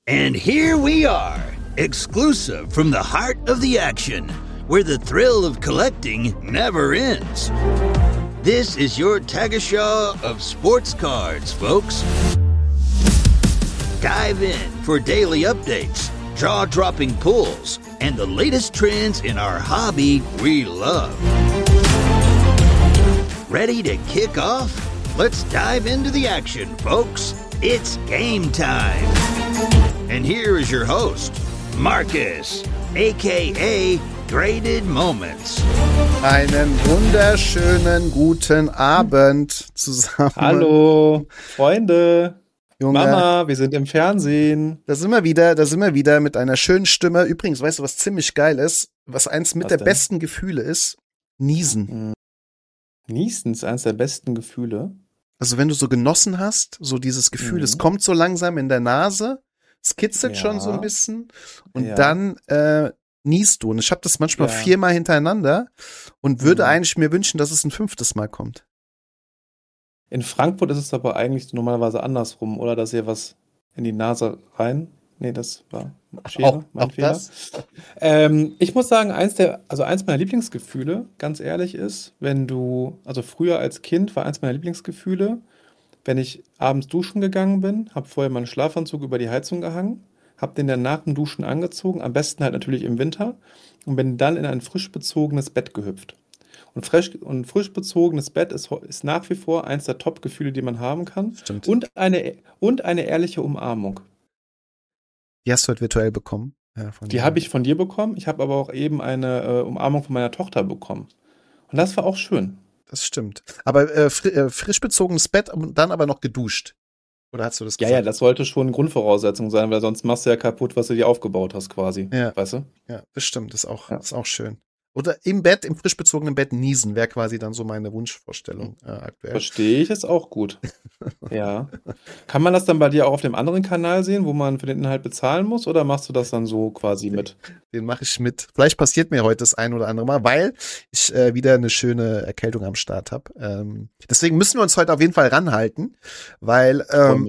And here we are, exclusive from the heart of the action, where the thrill of collecting never ends. This is your Tagesschau of sports cards, folks. Dive in for daily updates, jaw-dropping pulls, and the latest trends in our hobby we love. Ready to kick off? Let's dive into the action, folks. It's game time. And here is your host, Marcus, a.k.a. Graded Moments. Einen wunderschönen guten Abend zusammen. Hallo, Freunde. Junge, Mama, wir sind im Fernsehen. Da sind wir wieder mit einer schönen Stimme. Übrigens, weißt du, was ziemlich geil ist? Was eins mit der besten Gefühle ist? Niesen. Niesen ist eins der besten Gefühle. Also wenn du so genossen hast, so dieses Gefühl, es kommt so langsam in der Nase, es kitzelt schon so ein bisschen und dann niest du. Und ich habe das manchmal 4-mal hintereinander und würde eigentlich mir wünschen, dass es ein 5. Mal kommt. In Frankfurt ist es aber eigentlich normalerweise andersrum, oder? Dass ihr was in die Nase rein... Nee, das war mein Fehler. Das? Ich muss sagen, eins meiner Lieblingsgefühle, ganz ehrlich ist, also früher als Kind war eins meiner Lieblingsgefühle, wenn ich abends duschen gegangen bin, habe vorher meinen Schlafanzug über die Heizung gehangen, habe den dann nach dem Duschen angezogen, am besten halt natürlich im Winter, und bin dann in ein frisch bezogenes Bett gehüpft. Und frisch bezogenes Bett ist nach wie vor eins der Top-Gefühle, die man haben kann. Stimmt. Und eine ehrliche Umarmung. Die hast du heute virtuell bekommen. Die habe ich von dir bekommen. Ich habe aber auch eben eine Umarmung von meiner Tochter bekommen. Und das war auch schön. Das stimmt. Aber frisch bezogenes Bett und dann aber noch geduscht. Oder hast du das gesagt? Ja, das sollte schon eine Grundvoraussetzung sein, weil sonst machst du ja kaputt, was du dir aufgebaut hast quasi. Ja. Weißt du? Ja, das stimmt. Das ist auch schön. Oder im frisch bezogenen Bett niesen wäre quasi dann so meine Wunschvorstellung aktuell. Verstehe ich, ist auch gut. Ja. Kann man das dann bei dir auch auf dem anderen Kanal sehen, wo man für den Inhalt bezahlen muss, oder machst du das dann so quasi mit? Den mache ich mit. Vielleicht passiert mir heute das ein oder andere Mal, weil ich wieder eine schöne Erkältung am Start habe. Deswegen müssen wir uns heute auf jeden Fall ranhalten, weil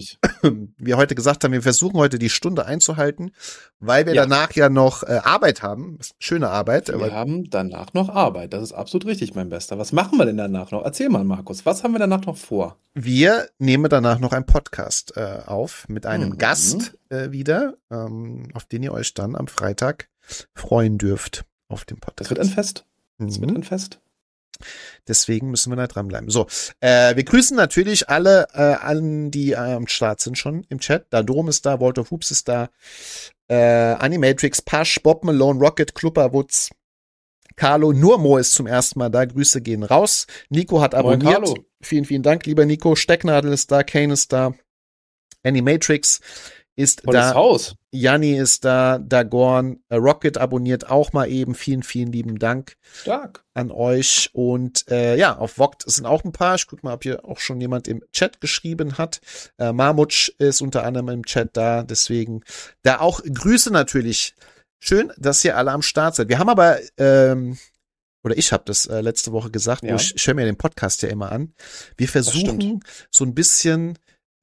wir heute gesagt haben, wir versuchen heute die Stunde einzuhalten, weil wir danach ja noch Arbeit haben. Schöne Arbeit. Wir haben danach noch Arbeit. Das ist absolut richtig, mein Bester. Was machen wir denn danach noch? Erzähl mal, Markus. Was haben wir danach noch vor? Wir nehmen danach noch einen Podcast auf mit einem Gast wieder, auf den ihr euch dann am Freitag freuen dürft auf dem Podcast. Das wird ein Fest. Das wird ein Fest. Deswegen müssen wir da dranbleiben. So, wir grüßen natürlich alle an, die am Start sind schon im Chat. Da Dom ist da, Walter Hoops ist da, Animatrix, Pasch, Bob Malone, Rocket, Klupper, Wutz, Carlo, Nurmo ist zum ersten Mal da. Grüße gehen raus. Nico hat abonniert. Carlo. Vielen, vielen Dank, lieber Nico. Stecknadel ist da, Kane ist da, Animatrix ist da. Haus. Janni ist da, Dagorn, Rocket abonniert auch mal eben. Vielen, vielen lieben Dank an euch. Und auf Vogt sind auch ein paar. Ich guck mal, ob hier auch schon jemand im Chat geschrieben hat. Marmutsch ist unter anderem im Chat da. Deswegen da auch Grüße natürlich. Schön, dass ihr alle am Start seid. Wir haben aber, oder ich habe das letzte Woche gesagt, ich höre mir den Podcast ja immer an. Wir versuchen so ein bisschen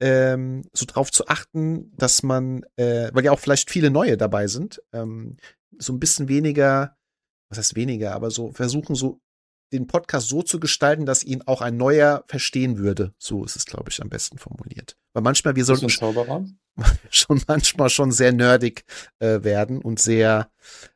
so drauf zu achten, dass man, weil ja auch vielleicht viele neue dabei sind, so ein bisschen weniger, was heißt weniger, aber so versuchen so den Podcast so zu gestalten, dass ihn auch ein Neuer verstehen würde. So ist es, glaube ich, am besten formuliert. Weil manchmal wir sollten schon sehr nerdig werden und sehr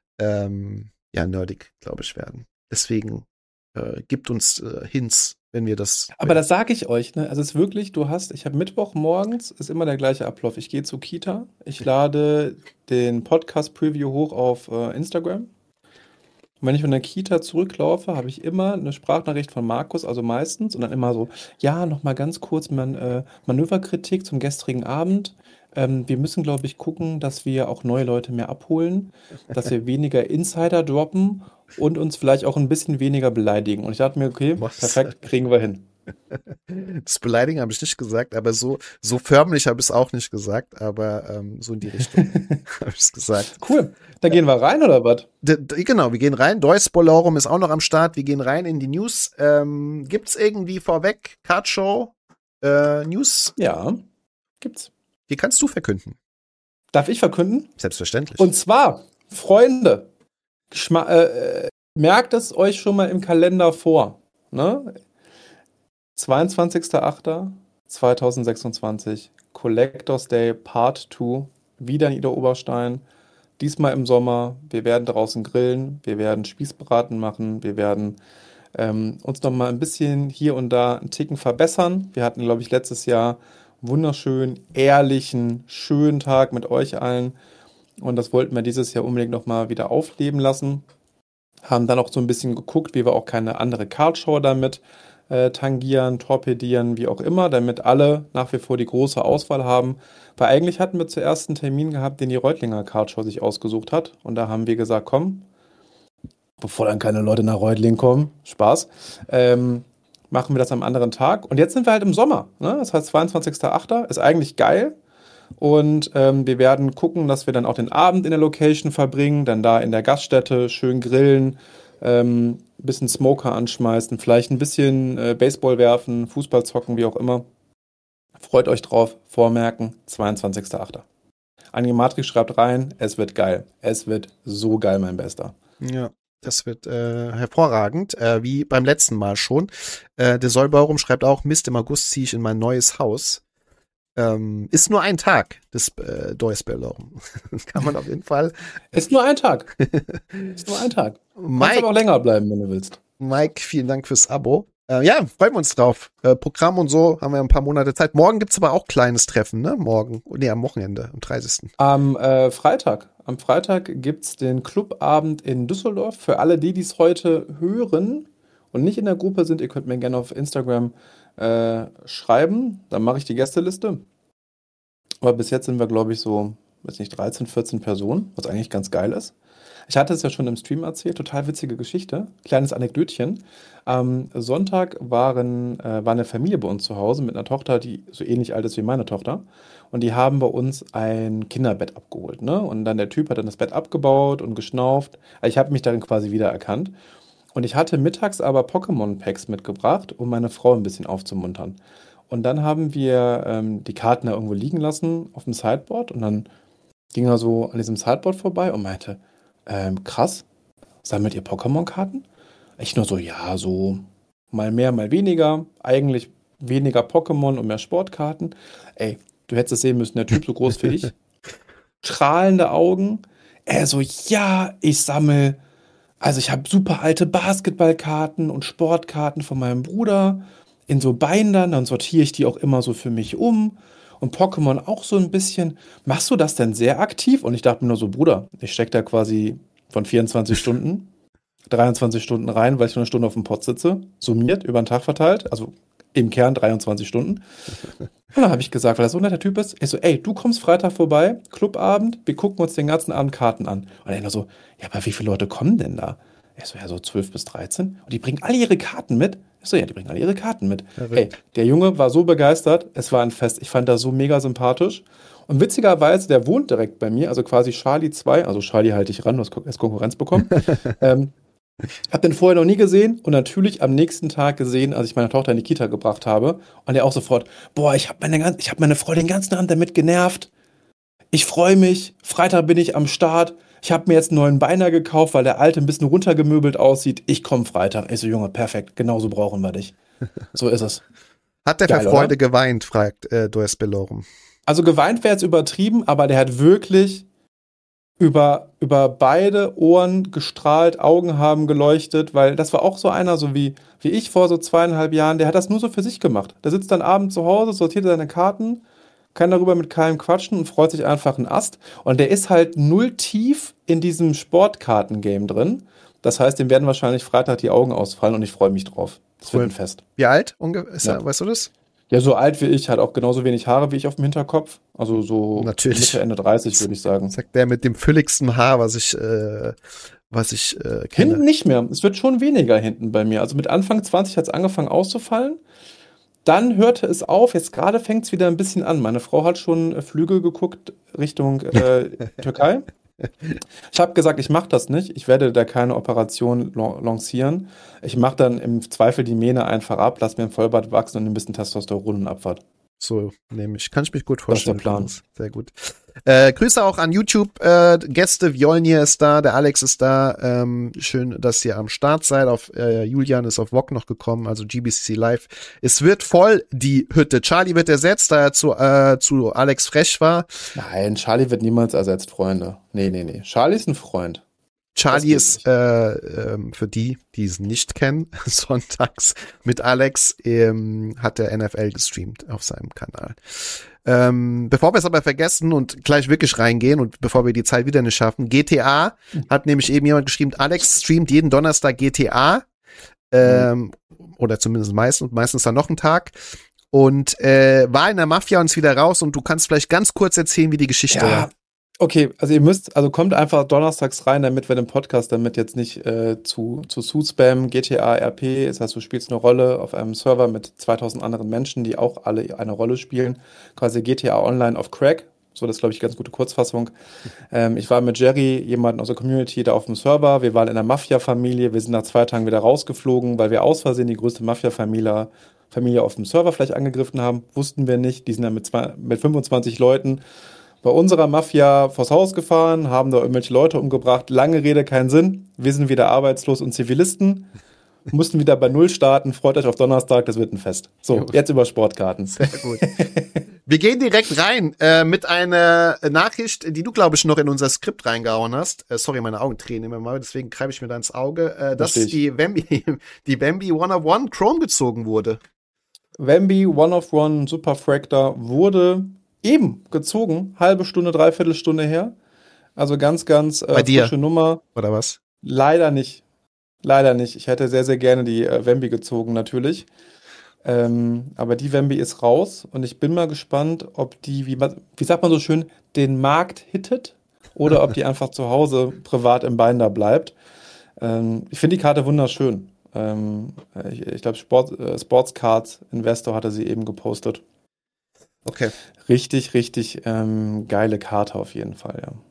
nerdig, glaube ich, werden. Deswegen gibt uns Hints, wenn wir das. Aber das sage ich euch, ne? Also es ist wirklich, ich habe Mittwoch morgens, ist immer der gleiche Ablauf. Ich gehe zur Kita, ich lade den Podcast-Preview hoch auf Instagram. Und wenn ich von der Kita zurücklaufe, habe ich immer eine Sprachnachricht von Markus, also meistens, und dann immer so, nochmal ganz kurz Manöverkritik zum gestrigen Abend. Wir müssen, glaube ich, gucken, dass wir auch neue Leute mehr abholen, dass wir weniger Insider droppen und uns vielleicht auch ein bisschen weniger beleidigen. Und ich dachte mir, okay, perfekt, kriegen wir hin. Das Beleidigen habe ich nicht gesagt, aber so förmlich habe ich es auch nicht gesagt, aber so in die Richtung habe ich es gesagt. Cool. Dann gehen wir rein, oder was? Genau, wir gehen rein. Deus Bolorum ist auch noch am Start. Wir gehen rein in die News. Gibt's irgendwie vorweg Cardshow News? Ja, gibt's. Die kannst du verkünden. Darf ich verkünden? Selbstverständlich. Und zwar, Freunde, merkt es euch schon mal im Kalender vor. Ne? 22.08.2026, Collectors Day Part 2, wieder in Ida Oberstein. Diesmal im Sommer. Wir werden draußen grillen, wir werden Spießbraten machen, wir werden uns noch mal ein bisschen hier und da einen Ticken verbessern. Wir hatten, glaube ich, letztes Jahr einen wunderschönen, ehrlichen, schönen Tag mit euch allen. Und das wollten wir dieses Jahr unbedingt noch mal wieder aufleben lassen. Haben dann auch so ein bisschen geguckt, wie wir auch keine andere Cardshow damit tangieren, torpedieren, wie auch immer, damit alle nach wie vor die große Auswahl haben. Weil eigentlich hatten wir zuerst einen Termin gehabt, den die Reutlinger Cardshow sich ausgesucht hat. Und da haben wir gesagt, komm, bevor dann keine Leute nach Reutlingen kommen, Spaß, machen wir das am anderen Tag. Und jetzt sind wir halt im Sommer. Ne? Das heißt, 22.08. ist eigentlich geil. Und wir werden gucken, dass wir dann auch den Abend in der Location verbringen, dann da in der Gaststätte schön grillen, ein bisschen Smoker anschmeißen, vielleicht ein bisschen Baseball werfen, Fußball zocken, wie auch immer. Freut euch drauf, vormerken, 22.08. Animatrix schreibt rein, es wird geil. Es wird so geil, mein Bester. Ja, das wird hervorragend, wie beim letzten Mal schon. Der Solbaurum schreibt auch, Mist, im August ziehe ich in mein neues Haus. Ist nur ein Tag, das Deusbellorum. Kann man auf jeden Fall. Ist nur ein Tag. Ist nur ein Tag. Mike, kannst aber auch länger bleiben, wenn du willst. Mike, vielen Dank fürs Abo. Ja, freuen wir uns drauf. Programm und so haben wir ein paar Monate Zeit. Morgen gibt's aber auch kleines Treffen, ne? Morgen. Nee, am Wochenende, am 30. Am Freitag. Am Freitag gibt's den Clubabend in Düsseldorf. Für alle, die es heute hören und nicht in der Gruppe sind, ihr könnt mir gerne auf Instagram schreiben. Dann mache ich die Gästeliste. Aber bis jetzt sind wir, glaube ich, so, weiß nicht, 13, 14 Personen, was eigentlich ganz geil ist. Ich hatte es ja schon im Stream erzählt, total witzige Geschichte, kleines Anekdötchen. Am Sonntag war eine Familie bei uns zu Hause mit einer Tochter, die so ähnlich alt ist wie meine Tochter. Und die haben bei uns ein Kinderbett abgeholt. Ne? Und dann der Typ hat dann das Bett abgebaut und geschnauft. Ich habe mich darin quasi wiedererkannt. Und ich hatte mittags aber Pokémon-Packs mitgebracht, um meine Frau ein bisschen aufzumuntern. Und dann haben wir die Karten da irgendwo liegen lassen auf dem Sideboard. Und dann ging er so an diesem Sideboard vorbei und meinte, krass, sammelt ihr Pokémon-Karten? Ich nur so, ja, so mal mehr, mal weniger. Eigentlich weniger Pokémon und mehr Sportkarten. Ey, du hättest es sehen müssen, der Typ so groß wie ich. Strahlende Augen. Er so, ja, ich sammle. Also ich habe super alte Basketballkarten und Sportkarten von meinem Bruder in so Bindern. Dann sortiere ich die auch immer so für mich um. Und Pokémon auch so ein bisschen. Machst du das denn sehr aktiv? Und ich dachte mir nur so, Bruder, ich stecke da quasi von 24 Stunden, 23 Stunden rein, weil ich nur eine Stunde auf dem Pott sitze. Summiert, über den Tag verteilt. Also im Kern 23 Stunden. Und dann habe ich gesagt, weil er so ein netter Typ ist, ich so, ey, du kommst Freitag vorbei, Clubabend, wir gucken uns den ganzen Abend Karten an. Und er nur so, ja, aber wie viele Leute kommen denn da? Ich so, ja, so 12 bis 13. Und die bringen alle ihre Karten mit? Ich so, ja, die bringen alle ihre Karten mit. Ja, ey, der Junge war so begeistert, es war ein Fest. Ich fand das so mega sympathisch. Und witzigerweise, der wohnt direkt bei mir, also quasi Charlie 2, also Charlie halte ich ran, du hast erst Konkurrenz bekommen. Hab den vorher noch nie gesehen und natürlich am nächsten Tag gesehen, als ich meine Tochter in die Kita gebracht habe. Und er auch sofort, boah, ich hab meine Frau den ganzen Abend damit genervt. Ich freue mich, Freitag bin ich am Start. Ich habe mir jetzt einen neuen Beiner gekauft, weil der alte ein bisschen runtergemöbelt aussieht. Ich komme Freitag. Ich so, Junge, perfekt, genauso brauchen wir dich. So ist es. Hat der vor Freude geweint, fragt Deusbellorum. Also geweint wäre jetzt übertrieben, aber der hat wirklich über beide Ohren gestrahlt, Augen haben geleuchtet, weil das war auch so einer, so wie ich vor so 2,5 Jahren, der hat das nur so für sich gemacht. Der sitzt dann abends zu Hause, sortiert seine Karten, kann darüber mit keinem quatschen und freut sich einfach einen Ast. Und der ist halt null tief in diesem Sportkarten-Game drin. Das heißt, dem werden wahrscheinlich Freitag die Augen ausfallen und ich freue mich drauf. Das wird ein Fest. Wie alt ungefähr? Ja. Weißt du das? Ja, so alt wie ich, hat auch genauso wenig Haare wie ich auf dem Hinterkopf. Also so natürlich. Mitte, Ende 30, würde ich sagen. Sagt der mit dem fülligsten Haar, was ich kenne. Hinten nicht mehr. Es wird schon weniger hinten bei mir. Also mit Anfang 20 hat es angefangen auszufallen. Dann hörte es auf. Jetzt gerade fängt es wieder ein bisschen an. Meine Frau hat schon Flüge geguckt Richtung Türkei. Ich habe gesagt, ich mache das nicht. Ich werde da keine Operation lancieren. Ich mache dann im Zweifel die Mähne einfach ab, lass mir ein Vollbart wachsen und ein bisschen Testosteron und Abfahrt. So nämlich. Kann ich mich gut vorstellen. Das ist der Plan. Sehr gut. Grüße auch an YouTube. Gäste, Vjolnir ist da, der Alex ist da. Schön, dass ihr am Start seid. Julian ist auf VOG noch gekommen, also GBCC Live. Es wird voll, die Hütte. Charlie wird ersetzt, da er zu Alex Frech war. Nein, Charlie wird niemals ersetzt, Freunde. Nee. Charlie ist ein Freund. Charlie ist, für die es nicht kennen, sonntags mit Alex hat der NFL gestreamt auf seinem Kanal. Bevor wir es aber vergessen und gleich wirklich reingehen und bevor wir die Zeit wieder nicht schaffen, GTA hat nämlich eben jemand geschrieben, Alex streamt jeden Donnerstag GTA, oder zumindest meistens dann noch einen Tag und war in der Mafia und ist wieder raus und du kannst vielleicht ganz kurz erzählen, wie die Geschichte war. Okay, kommt einfach donnerstags rein, damit wir den Podcast damit jetzt nicht zu spammen. GTA RP, das heißt, du spielst eine Rolle auf einem Server mit 2000 anderen Menschen, die auch alle eine Rolle spielen. Quasi GTA Online auf Crack. So, das ist, glaube ich, eine ganz gute Kurzfassung. Ich war mit Jerry, jemanden aus der Community, da auf dem Server. Wir waren in einer Mafia-Familie. Wir sind nach 2 Tagen wieder rausgeflogen, weil wir aus Versehen die größte Mafia-Familie auf dem Server vielleicht angegriffen haben. Wussten wir nicht. Die sind dann mit 25 Leuten bei unserer Mafia vors Haus gefahren, haben da irgendwelche Leute umgebracht. Lange Rede, keinen Sinn. Wir sind wieder arbeitslos und Zivilisten. Mussten wieder bei Null starten. Freut euch auf Donnerstag, das wird ein Fest. So, jetzt über Sportkarten. Sehr gut. Wir gehen direkt rein mit einer Nachricht, die du, glaube ich, noch in unser Skript reingehauen hast. Sorry, meine Augen tränen immer mal, deswegen greife ich mir da ins Auge. Dass die Wemby One-of-One Chrome gezogen wurde. Wemby One-of-One Super Fractor wurde eben gezogen, halbe Stunde, dreiviertel Stunde her. Also ganz frische Nummer. Oder was? Leider nicht. Ich hätte sehr, sehr gerne die Wemby gezogen, natürlich. Aber die Wemby ist raus und ich bin mal gespannt, ob die, wie sagt man so schön, den Markt hittet oder ob die einfach zu Hause privat im Binder bleibt. Ich finde die Karte wunderschön. Ich glaube, Sports Cards Investor hatte sie eben gepostet. Okay. Richtig geile Karte auf jeden Fall, ja.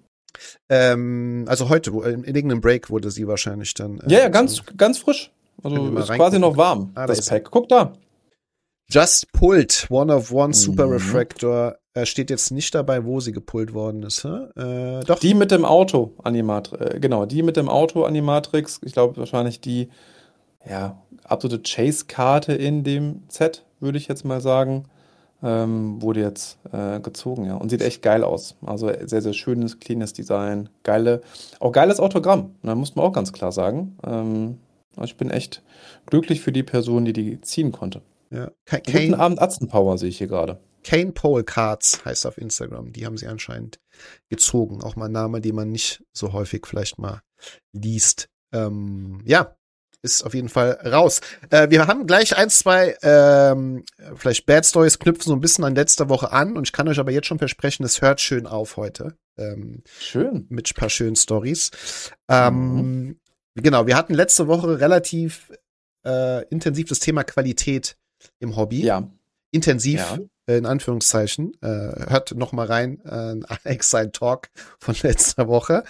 Also heute, in irgendeinem Break wurde sie wahrscheinlich dann. Ja, ganz frisch. Also ist quasi noch warm, das Pack. Guck da. Just Pulled, One-of-One Super Refractor. Steht jetzt nicht dabei, wo sie gepullt worden ist. Doch. Die mit dem Auto Animatrix. Genau, die mit dem Auto Animatrix. Ich glaube wahrscheinlich die absolute Chase-Karte in dem Set, würde ich jetzt mal sagen. Wurde jetzt gezogen, ja. Und sieht echt geil aus. Also sehr, sehr schönes, cleanes Design. Geiles Autogramm. Da muss man auch ganz klar sagen. Ich bin echt glücklich für die Person, die ziehen konnte. Ja. Guten Abend, Atzenpower sehe ich hier gerade. Kane Pole Cards heißt auf Instagram. Die haben sie anscheinend gezogen. Auch mal ein Name, den man nicht so häufig vielleicht mal liest. Ist auf jeden Fall raus. Wir haben gleich 1, 2 vielleicht Bad Stories, knüpfen so ein bisschen an letzter Woche an und ich kann euch aber jetzt schon versprechen, es hört schön auf heute. Schön. Mit ein paar schönen Stories. Genau, wir hatten letzte Woche relativ intensiv das Thema Qualität im Hobby. Ja. Intensiv, in Anführungszeichen. Hört noch mal rein, Alex sein Talk von letzter Woche.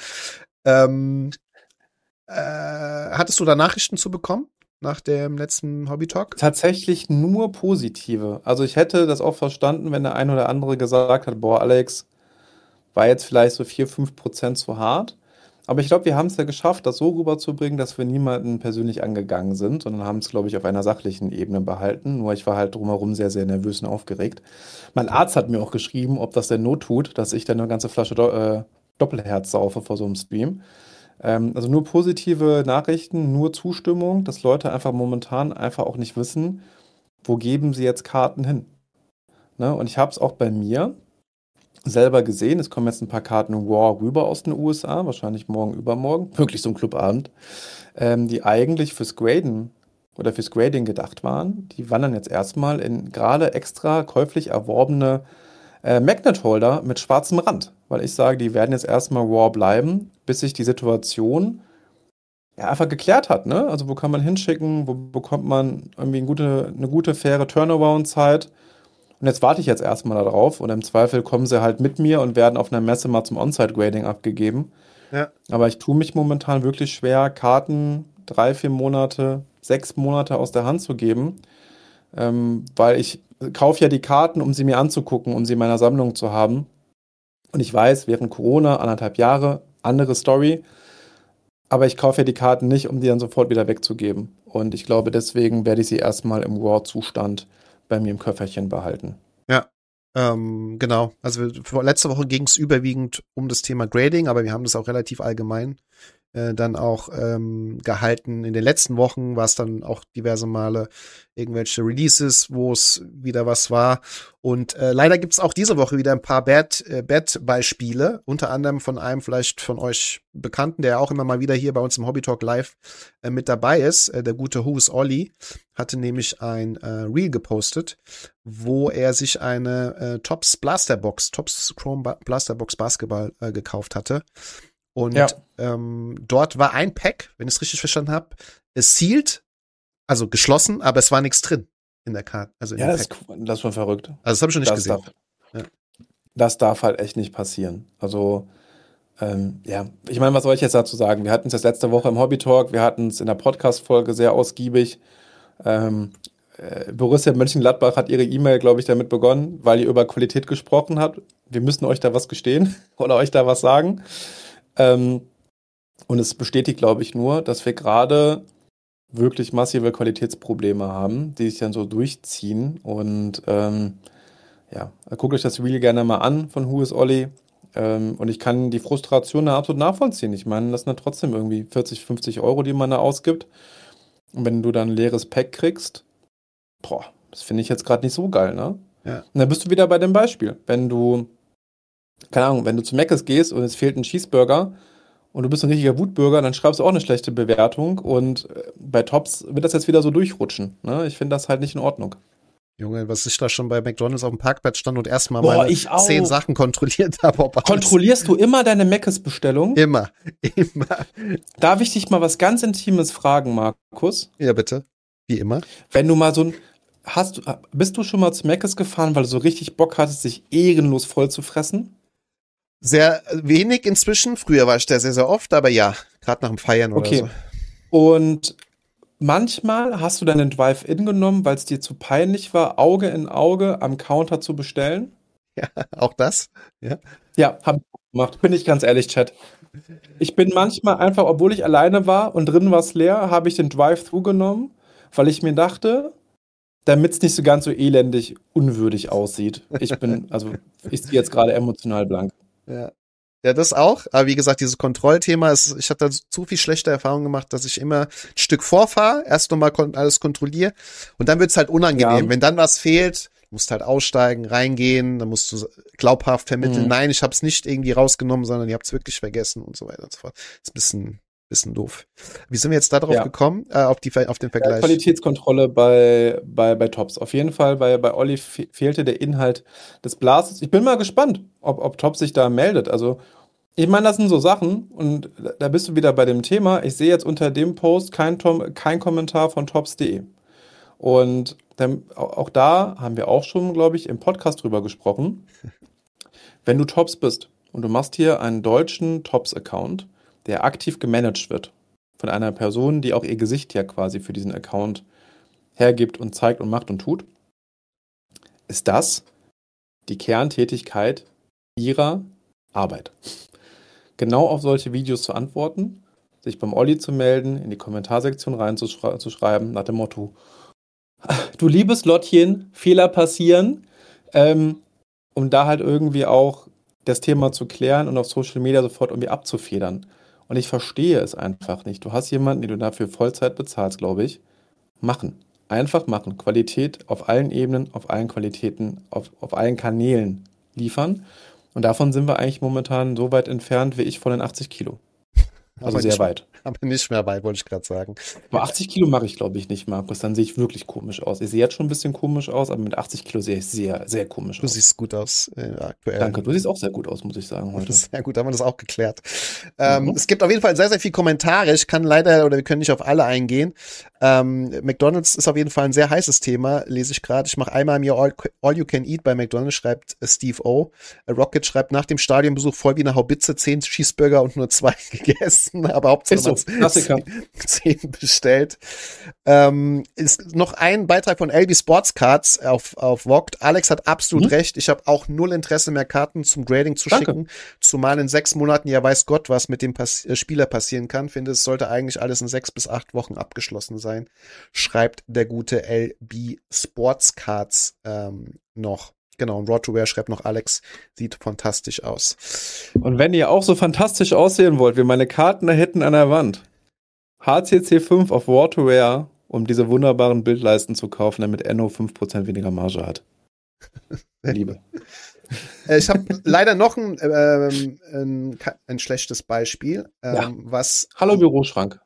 Hattest du da Nachrichten zu bekommen nach dem letzten Hobby-Talk? Tatsächlich nur positive. Also ich hätte das auch verstanden, wenn der ein oder andere gesagt hat, boah, Alex, war jetzt vielleicht so 4-5% zu hart. Aber ich glaube, wir haben es ja geschafft, das so rüberzubringen, dass wir niemanden persönlich angegangen sind, sondern haben es, glaube ich, auf einer sachlichen Ebene behalten. Nur ich war halt drumherum sehr, sehr nervös und aufgeregt. Mein Arzt hat mir auch geschrieben, ob das denn Not tut, dass ich dann eine ganze Flasche Doppelherz saufe vor so einem Stream. Also nur positive Nachrichten, nur Zustimmung, dass Leute einfach momentan einfach auch nicht wissen, wo geben sie jetzt Karten hin. Ne? Und ich habe es auch bei mir selber gesehen, es kommen jetzt ein paar Karten War rüber aus den USA, wahrscheinlich morgen, übermorgen, wirklich so ein Clubabend, die eigentlich fürs Grading gedacht waren. Die wandern jetzt erstmal in gerade extra käuflich erworbene Magnet-Holder mit schwarzem Rand, weil ich sage, die werden jetzt erstmal Raw bleiben, bis sich die Situation einfach geklärt hat. Ne? Also wo kann man hinschicken, wo bekommt man irgendwie eine gute, faire Turnaround-Zeit. Und jetzt warte ich jetzt erstmal darauf und im Zweifel kommen sie halt mit mir und werden auf einer Messe mal zum On-Site-Grading abgegeben. Ja. Aber ich tue mich momentan wirklich schwer, Karten 3-4 Monate, 6 Monate aus der Hand zu geben, weil ich kaufe ja die Karten, um sie mir anzugucken, um sie in meiner Sammlung zu haben. Und ich weiß, während Corona, 1,5 Jahre, andere Story. Aber ich kaufe ja die Karten nicht, um die dann sofort wieder wegzugeben. Und ich glaube, deswegen werde ich sie erstmal im Raw-Zustand bei mir im Köfferchen behalten. Ja, genau. Also letzte Woche ging es überwiegend um das Thema Grading, aber wir haben das auch relativ allgemein dann auch gehalten. In den letzten Wochen war es dann auch diverse Male irgendwelche Releases, wo es wieder was war. Und leider gibt es auch diese Woche wieder ein paar Bad-Beispiele, unter anderem von einem vielleicht von euch Bekannten, der auch immer mal wieder hier bei uns im Hobby Talk Live mit dabei ist. Der gute Who's Ollie hatte nämlich ein Reel gepostet, wo er sich eine Topps Chrome Blasterbox Basketball gekauft hatte. Und dort war ein Pack, wenn ich es richtig verstanden habe, sealed, also geschlossen, aber es war nichts drin in der Karte. Also in das ist schon verrückt. Also das habe ich schon nicht gesehen. Das darf halt echt nicht passieren. Also, ich meine, was soll ich jetzt dazu sagen? Wir hatten es jetzt letzte Woche im Hobby Talk, wir hatten es in der Podcast-Folge sehr ausgiebig. Borussia Mönchengladbach hat ihre E-Mail, glaube ich, damit begonnen, weil ihr über Qualität gesprochen habt. Wir müssen euch da was gestehen oder euch da was sagen. Und es bestätigt, glaube ich, nur, dass wir gerade wirklich massive Qualitätsprobleme haben, die sich dann so durchziehen. Und guckt euch das Reel gerne mal an von Who is Ollie. Und ich kann die Frustration da absolut nachvollziehen. Ich meine, das sind dann trotzdem irgendwie 40, 50 Euro, die man da ausgibt. Und wenn du dann ein leeres Pack kriegst, das finde ich jetzt gerade nicht so geil, ne? Ja. Und dann bist du wieder bei dem Beispiel. Wenn du zu Mc's gehst und es fehlt ein Cheeseburger und du bist ein richtiger Wutbürger, dann schreibst du auch eine schlechte Bewertung und bei Topps wird das jetzt wieder so durchrutschen. Ne? Ich finde das halt nicht in Ordnung. Junge, was ich da schon bei McDonald's auf dem Parkplatz stand und erstmal meine 10 Sachen kontrolliert habe. Kontrollierst du immer deine Mc's-Bestellung? Immer. Darf ich dich mal was ganz Intimes fragen, Markus? Ja, bitte. Wie immer. Wenn du mal bist du schon mal zu Mc's gefahren, weil du so richtig Bock hattest, dich ehrenlos voll zu fressen? Sehr wenig inzwischen. Früher war ich da sehr, sehr oft, aber ja, gerade nach dem Feiern oder so. Und manchmal hast du dann den Drive-In genommen, weil es dir zu peinlich war, Auge in Auge am Counter zu bestellen? Ja, auch das? Ja. Ja, habe ich gemacht. Bin ich ganz ehrlich, Chat. Ich bin manchmal einfach, obwohl ich alleine war und drin war es leer, habe ich den Drive-Thru genommen, weil ich mir dachte, damit es nicht so ganz so elendig unwürdig aussieht. Ich ziehe jetzt gerade emotional blank. Ja, das auch. Aber wie gesagt, dieses Kontrollthema ich hatte zu viel schlechte Erfahrungen gemacht, dass ich immer ein Stück vorfahre, erst nochmal alles kontrolliere und dann wird's halt unangenehm. Ja. Wenn dann was fehlt, musst halt aussteigen, reingehen, dann musst du glaubhaft vermitteln, nein, ich hab's nicht irgendwie rausgenommen, sondern ihr habt's wirklich vergessen und so weiter und so fort. Das ist ein bisschen doof. Wie sind wir jetzt da drauf gekommen? Auf den Vergleich? Qualitätskontrolle bei Topps. Auf jeden Fall bei Olli fehlte der Inhalt des Blases. Ich bin mal gespannt, ob Topps sich da meldet. Also, ich meine, das sind so Sachen und da bist du wieder bei dem Thema. Ich sehe jetzt unter dem Post kein Kommentar von Topps.de. Und auch da haben wir auch schon, glaube ich, im Podcast drüber gesprochen. Wenn du Topps bist und du machst hier einen deutschen Topps-Account, der aktiv gemanagt wird von einer Person, die auch ihr Gesicht ja quasi für diesen Account hergibt und zeigt und macht und tut, ist das die Kerntätigkeit ihrer Arbeit. Genau auf solche Videos zu antworten, sich beim Olli zu melden, in die Kommentarsektion reinzuschreiben, nach dem Motto, du liebes Lottchen, Fehler passieren, um da halt irgendwie auch das Thema zu klären und auf Social Media sofort irgendwie abzufedern. Und ich verstehe es einfach nicht. Du hast jemanden, den du dafür Vollzeit bezahlst, glaube ich. Machen. Einfach machen. Qualität auf allen Ebenen, auf allen Qualitäten, auf allen Kanälen liefern. Und davon sind wir eigentlich momentan so weit entfernt wie ich von den 80 Kilo. Also sehr weit. Aber nicht mehr weit, wollte ich gerade sagen. Aber 80 Kilo mache ich, glaube ich, nicht, Markus. Dann sehe ich wirklich komisch aus. Ich sehe jetzt schon ein bisschen komisch aus, aber mit 80 Kilo sehe ich sehr, sehr komisch aus. Du siehst gut aus aktuell. Danke, du siehst auch sehr gut aus, muss ich sagen heute. Sehr gut, haben wir das auch geklärt. Es gibt auf jeden Fall sehr, sehr viele Kommentare. Ich kann leider, oder wir können nicht auf alle eingehen. McDonald's ist auf jeden Fall ein sehr heißes Thema, lese ich gerade. Ich mache einmal im Jahr All You Can Eat bei McDonald's, schreibt Steve O. Rocket schreibt, nach dem Stadionbesuch voll wie eine Haubitze, 10 Cheeseburger und nur 2 gegessen. vergessen, aber Hauptsache so, Klassiker. 10 bestellt. Ist noch ein Beitrag von LB Sports Cards auf Vogt. Alex hat absolut recht. Ich habe auch null Interesse mehr, Karten zum Grading zu schicken. Zumal in 6 Monaten ja weiß Gott, was mit dem Spieler passieren kann. Finde, es sollte eigentlich alles in 6 bis 8 Wochen abgeschlossen sein. Schreibt der gute LB Sports Cards noch. Genau, und Road to Wear schreibt noch, Alex sieht fantastisch aus. Und wenn ihr auch so fantastisch aussehen wollt, wie meine Karten da hinten an der Wand, HCC 5 auf Road to Wear, um diese wunderbaren Bildleisten zu kaufen, damit Enno 5% weniger Marge hat. Liebe. Ich habe leider noch ein schlechtes Beispiel, was Hallo Büroschrank.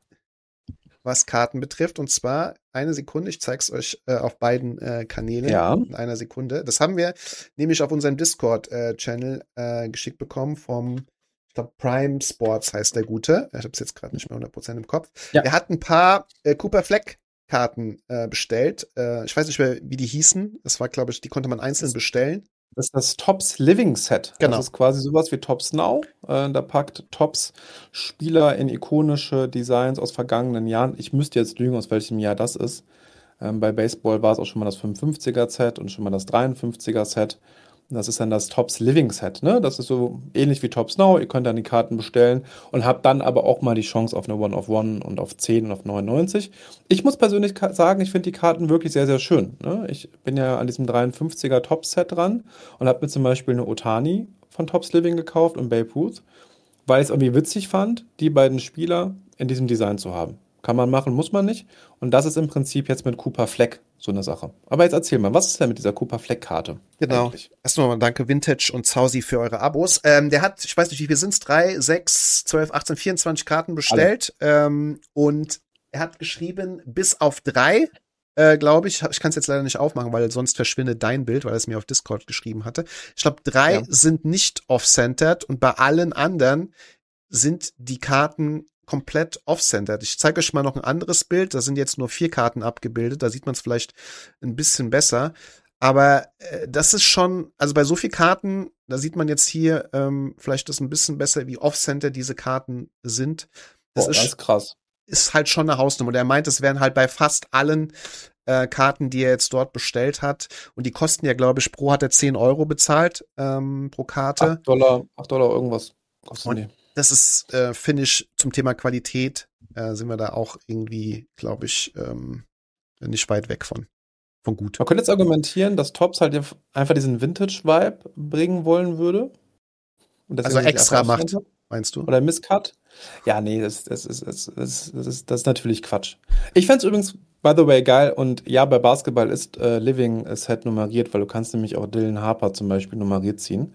Was Karten betrifft. Und zwar, eine Sekunde, ich zeige es euch auf beiden Kanälen in einer Sekunde. Das haben wir nämlich auf unserem Discord-Channel geschickt bekommen vom, ich glaube, Prime Sports heißt der Gute. Ich habe es jetzt gerade nicht mehr 100% im Kopf. Ja. Er hat ein paar Cooper Fleck Karten bestellt. Ich weiß nicht mehr, wie die hießen. Das war, glaube ich, die konnte man einzeln bestellen. Das ist das Tops Living Set. Genau. Das ist quasi sowas wie Tops Now. Da packt Tops Spieler in ikonische Designs aus vergangenen Jahren. Ich müsste jetzt lügen, aus welchem Jahr das ist. Bei Baseball war es auch schon mal das 55er Set und schon mal das 53er Set. Das ist dann das Tops Living Set, ne? Das ist so ähnlich wie Tops Now. Ihr könnt dann die Karten bestellen und habt dann aber auch mal die Chance auf eine One-of-One und auf 10 und auf 99. Ich muss persönlich sagen, ich finde die Karten wirklich sehr, sehr schön, ne? Ich bin ja an diesem 53er Tops Set dran und habe mir zum Beispiel eine Ohtani von Tops Living gekauft und Babe Ruth, weil ich es irgendwie witzig fand, die beiden Spieler in diesem Design zu haben. Kann man machen, muss man nicht. Und das ist im Prinzip jetzt mit Cooper Fleck so eine Sache. Aber jetzt erzähl mal, was ist denn mit dieser Cooper Fleck-Karte? Genau. Erstmal danke Vintage und Zausi für eure Abos. Der hat, ich weiß nicht, wie viel sind es, 3, 6, 12, 18, 24 Karten bestellt. Und er hat geschrieben, bis auf 3, glaube ich. Ich kann es jetzt leider nicht aufmachen, weil sonst verschwindet dein Bild, weil er es mir auf Discord geschrieben hatte. Ich glaube, 3 sind nicht off-centered und bei allen anderen sind die Karten komplett off-centered. Ich zeige euch mal noch ein anderes Bild. Da sind jetzt nur 4 Karten abgebildet. Da sieht man es vielleicht ein bisschen besser. Aber das ist schon, also bei so vielen Karten, da sieht man jetzt hier vielleicht das ein bisschen besser, wie off-centered diese Karten sind. Das ist krass. Ist halt schon eine Hausnummer. Und er meint, es wären halt bei fast allen Karten, die er jetzt dort bestellt hat. Und die kosten ja, glaube ich, hat er 10 Euro bezahlt pro Karte. $8 irgendwas kosten die. Das ist, finde ich, zum Thema Qualität sind wir da auch irgendwie, glaube ich, nicht weit weg von gut. Man könnte jetzt argumentieren, dass Tops halt einfach diesen Vintage-Vibe bringen wollen würde. Also extra macht, meinst du? Oder Misscut. Ja, nee, das ist natürlich Quatsch. Ich fände es übrigens, by the way, geil. Und ja, bei Basketball ist Living Set nummeriert, weil du kannst nämlich auch Dylan Harper zum Beispiel nummeriert ziehen.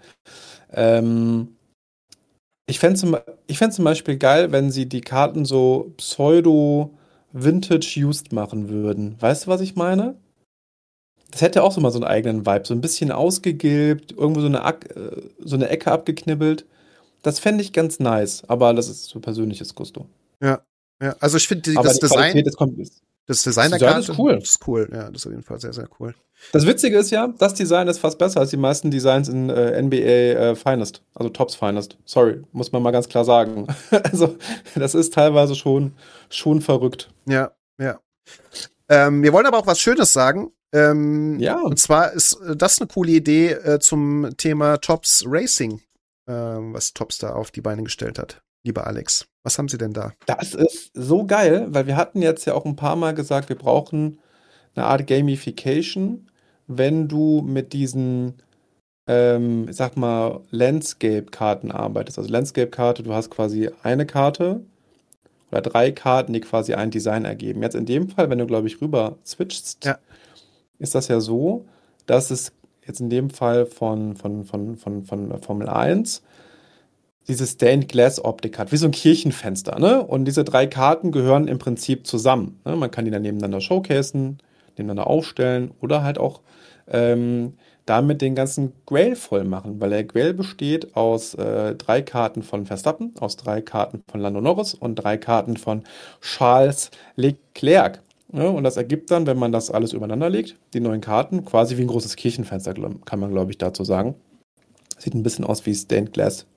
Ich fände zum Beispiel geil, wenn sie die Karten so pseudo-vintage-used machen würden. Weißt du, was ich meine? Das hätte auch so mal so einen eigenen Vibe. So ein bisschen ausgegilbt, irgendwo so eine Ecke abgeknibbelt. Das fände ich ganz nice. Aber das ist so persönliches Gusto. Ja. Also ich finde das Design... Das Design der Karte ist cool. Das ist cool, ja, das ist auf jeden Fall sehr, sehr cool. Das Witzige ist ja, das Design ist fast besser als die meisten Designs in NBA Finest, also Tops Finest. Sorry, muss man mal ganz klar sagen. Also, das ist teilweise schon verrückt. Ja. Wir wollen aber auch was Schönes sagen. Ja. Und zwar ist das eine coole Idee zum Thema Tops Racing, was Tops da auf die Beine gestellt hat. Lieber Alex, was haben Sie denn da? Das ist so geil, weil wir hatten jetzt ja auch ein paar Mal gesagt, wir brauchen eine Art Gamification, wenn du mit diesen, ich sag mal, Landscape-Karten arbeitest. Also Landscape-Karte, du hast quasi eine Karte oder 3 Karten, die quasi ein Design ergeben. Jetzt in dem Fall, wenn du, glaube ich, rüber switchst, ist das ja so, dass es jetzt in dem Fall von Formel 1 diese Stained Glass Optik hat, wie so ein Kirchenfenster, ne? Und diese 3 Karten gehören im Prinzip zusammen, ne? Man kann die dann nebeneinander showcasen, nebeneinander aufstellen oder halt auch damit den ganzen Grail voll machen, weil der Grail besteht aus 3 Karten von Verstappen, aus 3 Karten von Lando Norris und 3 Karten von Charles Leclerc. Ja, und das ergibt dann, wenn man das alles übereinander legt, die 9 Karten, quasi wie ein großes Kirchenfenster, kann man, glaube ich, dazu sagen. Sieht ein bisschen aus wie Stained Glass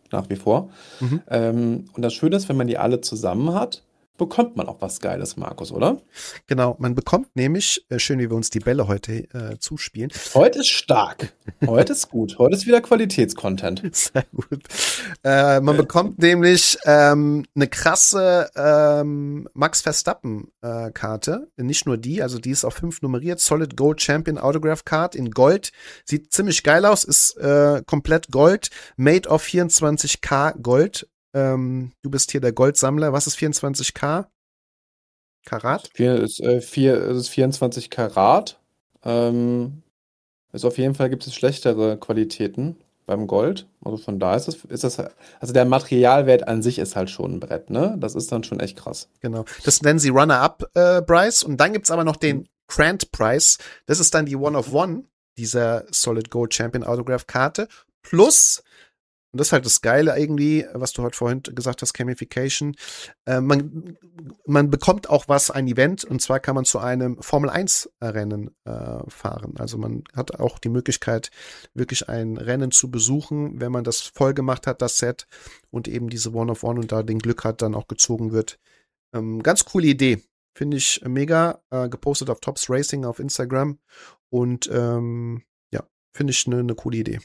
nach wie vor. Und das Schöne ist, wenn man die alle zusammen hat, bekommt man auch was Geiles, Markus, oder? Genau, man bekommt nämlich, schön wie wir uns die Bälle heute zuspielen. Heute ist stark, heute ist gut, heute ist wieder Qualitätscontent. Sehr gut. Man bekommt nämlich eine krasse Max Verstappen Karte, nicht nur die, also die ist auf 5 nummeriert, Solid Gold Champion Autograph Card in Gold, sieht ziemlich geil aus, ist komplett Gold, made of 24K Gold. Du bist hier der Goldsammler. Was ist 24K? Karat? Es ist 24 Karat. Auf jeden Fall gibt es schlechtere Qualitäten beim Gold. Also von da ist das, also der Materialwert an sich ist halt schon ein Brett, ne? Das ist dann schon echt krass. Genau. Das nennen sie Runner-Up-Price. Und dann gibt's aber noch den Grant Price. Das ist dann die One-of-One dieser Solid Gold Champion Autograph Karte. Plus, und das ist halt das Geile irgendwie, was du heute vorhin gesagt hast, Gamification. Man bekommt auch ein Event, und zwar kann man zu einem Formel-1-Rennen fahren. Also man hat auch die Möglichkeit, wirklich ein Rennen zu besuchen, wenn man das voll gemacht hat, das Set, und eben diese One-of-One und da den Glück hat, dann auch gezogen wird. Ganz coole Idee. Finde ich mega. Gepostet auf Tops Racing auf Instagram. Und ja, finde ich eine coole Idee.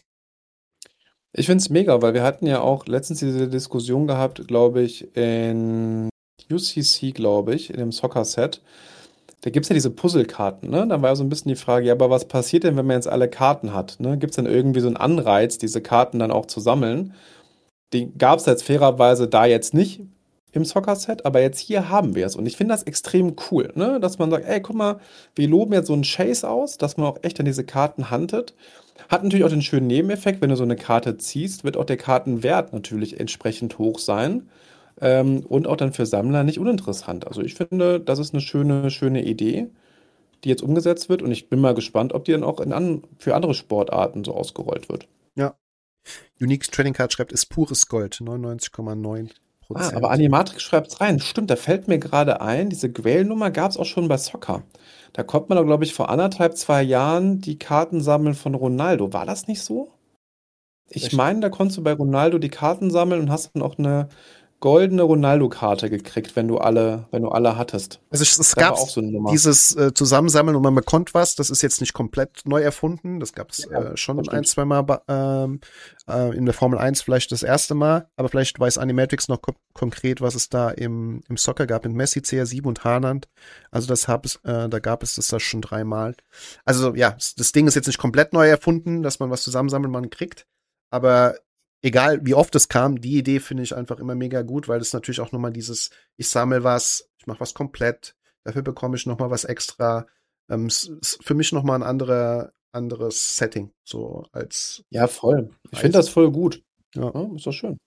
Ich finde es mega, weil wir hatten ja auch letztens diese Diskussion gehabt, glaube ich, in UCC, glaube ich, in dem Soccer-Set. Da gibt es ja diese Puzzlekarten, ne? Da war ja so ein bisschen die Frage, ja, aber was passiert denn, wenn man jetzt alle Karten hat, ne? Gibt es dann irgendwie so einen Anreiz, diese Karten dann auch zu sammeln? Den gab es jetzt fairerweise da jetzt nicht im Soccer-Set, aber jetzt hier haben wir es. Und ich finde das extrem cool, ne? Dass man sagt, ey, guck mal, wir loben jetzt so einen Chase aus, dass man auch echt an diese Karten handelt. Hat natürlich auch den schönen Nebeneffekt, wenn du so eine Karte ziehst, wird auch der Kartenwert natürlich entsprechend hoch sein. Und auch dann für Sammler nicht uninteressant. Also ich finde, das ist eine schöne Idee, die jetzt umgesetzt wird. Und ich bin mal gespannt, ob die dann auch für andere Sportarten so ausgerollt wird. Ja. Unique Trading Card schreibt, ist pures Gold, 99,9%. Aber Animatrix schreibt es rein. Stimmt, da fällt mir gerade ein, diese Grail-Nummer gab es auch schon bei Soccer. Da konnte man doch, glaube ich, vor 2 Jahren die Karten sammeln von Ronaldo. War das nicht so? Ich meine, da konntest du bei Ronaldo die Karten sammeln und hast dann auch eine goldene Ronaldo-Karte gekriegt, wenn du alle hattest. Also es gab auch so dieses Zusammensammeln und man bekommt was. Das ist jetzt nicht komplett neu erfunden. Das gab es schon 1-2 Mal in der Formel 1 vielleicht das erste Mal. Aber vielleicht weiß Animatrix noch konkret, was es da im Soccer gab mit Messi, CR7 und Haaland. Also da gab es das schon 3 Mal. Also ja, das Ding ist jetzt nicht komplett neu erfunden, dass man was zusammensammelt, man kriegt. Aber egal wie oft es kam, die Idee finde ich einfach immer mega gut, weil das natürlich auch nochmal dieses, ich sammle was, ich mache was komplett, dafür bekomme ich nochmal was extra. Ist für mich nochmal ein anderes Setting, so als. Ja, voll. Ich finde das voll gut. Ja, ist doch schön.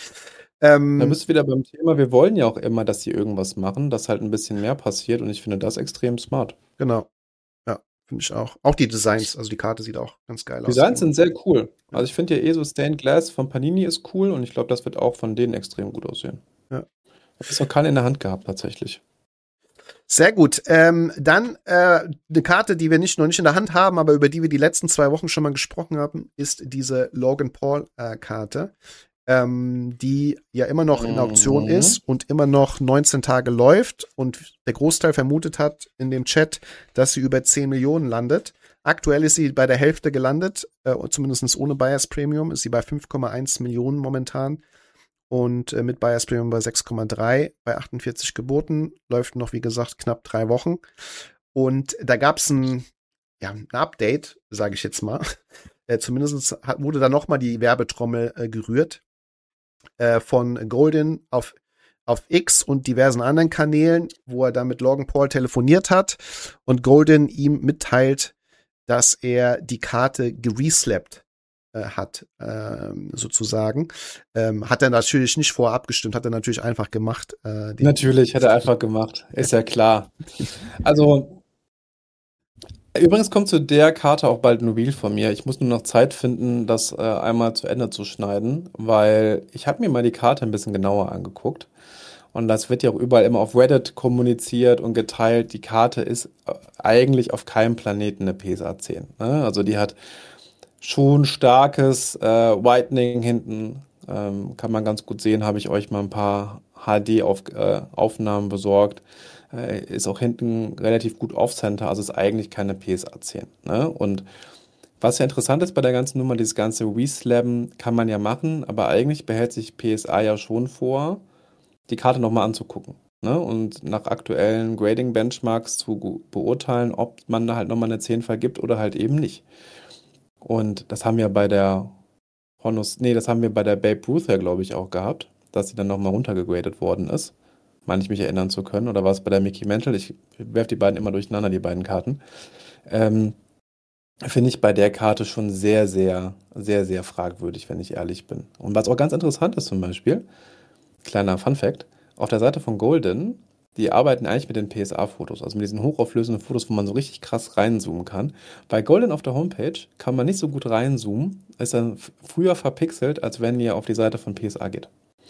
Da bist du wieder beim Thema, wir wollen ja auch immer, dass die irgendwas machen, dass halt ein bisschen mehr passiert, und ich finde das extrem smart. Genau. Finde ich auch. Auch die Designs, also die Karte sieht auch ganz geil aus. Designs sind sehr cool. Also ich finde ja so Stained Glass von Panini ist cool, und ich glaube, das wird auch von denen extrem gut aussehen. Ja. Ich habe es noch keine in der Hand gehabt, tatsächlich. Sehr gut. Dann eine Karte, die wir noch nicht in der Hand haben, aber über die wir die letzten 2 Wochen schon mal gesprochen haben, ist diese Logan Paul Karte, die ja immer noch in Auktion ist und immer noch 19 Tage läuft, und der Großteil vermutet hat in dem Chat, dass sie über 10 Millionen landet. Aktuell ist sie bei der Hälfte gelandet, zumindest ohne Buyers Premium ist sie bei 5,1 Millionen momentan, und mit Buyers Premium bei 6,3, bei 48 Geburten, läuft noch, wie gesagt, knapp 3 Wochen. Und da gab es ein Update, sage ich jetzt mal. Zumindest wurde da noch mal die Werbetrommel gerührt. Von Golden auf X und diversen anderen Kanälen, wo er dann mit Logan Paul telefoniert hat und Golden ihm mitteilt, dass er die Karte gereslappt hat, sozusagen. Hat er natürlich nicht vorher abgestimmt, hat er natürlich einfach gemacht. Natürlich hat er einfach gemacht, ist ja klar. Also übrigens kommt zu der Karte auch bald ein Reel von mir. Ich muss nur noch Zeit finden, das einmal zu Ende zu schneiden, weil ich habe mir mal die Karte ein bisschen genauer angeguckt. Und das wird ja auch überall immer auf Reddit kommuniziert und geteilt. Die Karte ist eigentlich auf keinem Planeten eine PSA 10. Ne? Also die hat schon starkes Whitening hinten, Kann man ganz gut sehen, habe ich euch mal ein paar HD-Aufnahmen besorgt. Ist auch hinten relativ gut Off-Center, also ist eigentlich keine PSA 10. Ne? Und was ja interessant ist bei der ganzen Nummer, dieses ganze Reslabben kann man ja machen, aber eigentlich behält sich PSA ja schon vor, die Karte nochmal anzugucken. Ne? Und nach aktuellen Grading-Benchmarks zu beurteilen, ob man da halt nochmal eine 10 vergibt oder halt eben nicht. Und das haben wir bei der das haben wir bei der Babe Ruth ja, glaube ich, auch gehabt, dass sie dann nochmal runtergegradet worden ist. Meine ich mich erinnern zu können. Oder war es bei der Mickey Mantle? Ich werfe die beiden immer durcheinander, die beiden Karten. Finde ich bei der Karte schon sehr, sehr, sehr, sehr fragwürdig, wenn ich ehrlich bin. Und was auch ganz interessant ist zum Beispiel, kleiner Fun-Fact, auf der Seite von Golden, die arbeiten eigentlich mit den PSA-Fotos, also mit diesen hochauflösenden Fotos, wo man so richtig krass reinzoomen kann. Bei Golden auf der Homepage kann man nicht so gut reinzoomen, ist dann früher verpixelt, als wenn ihr auf die Seite von PSA geht.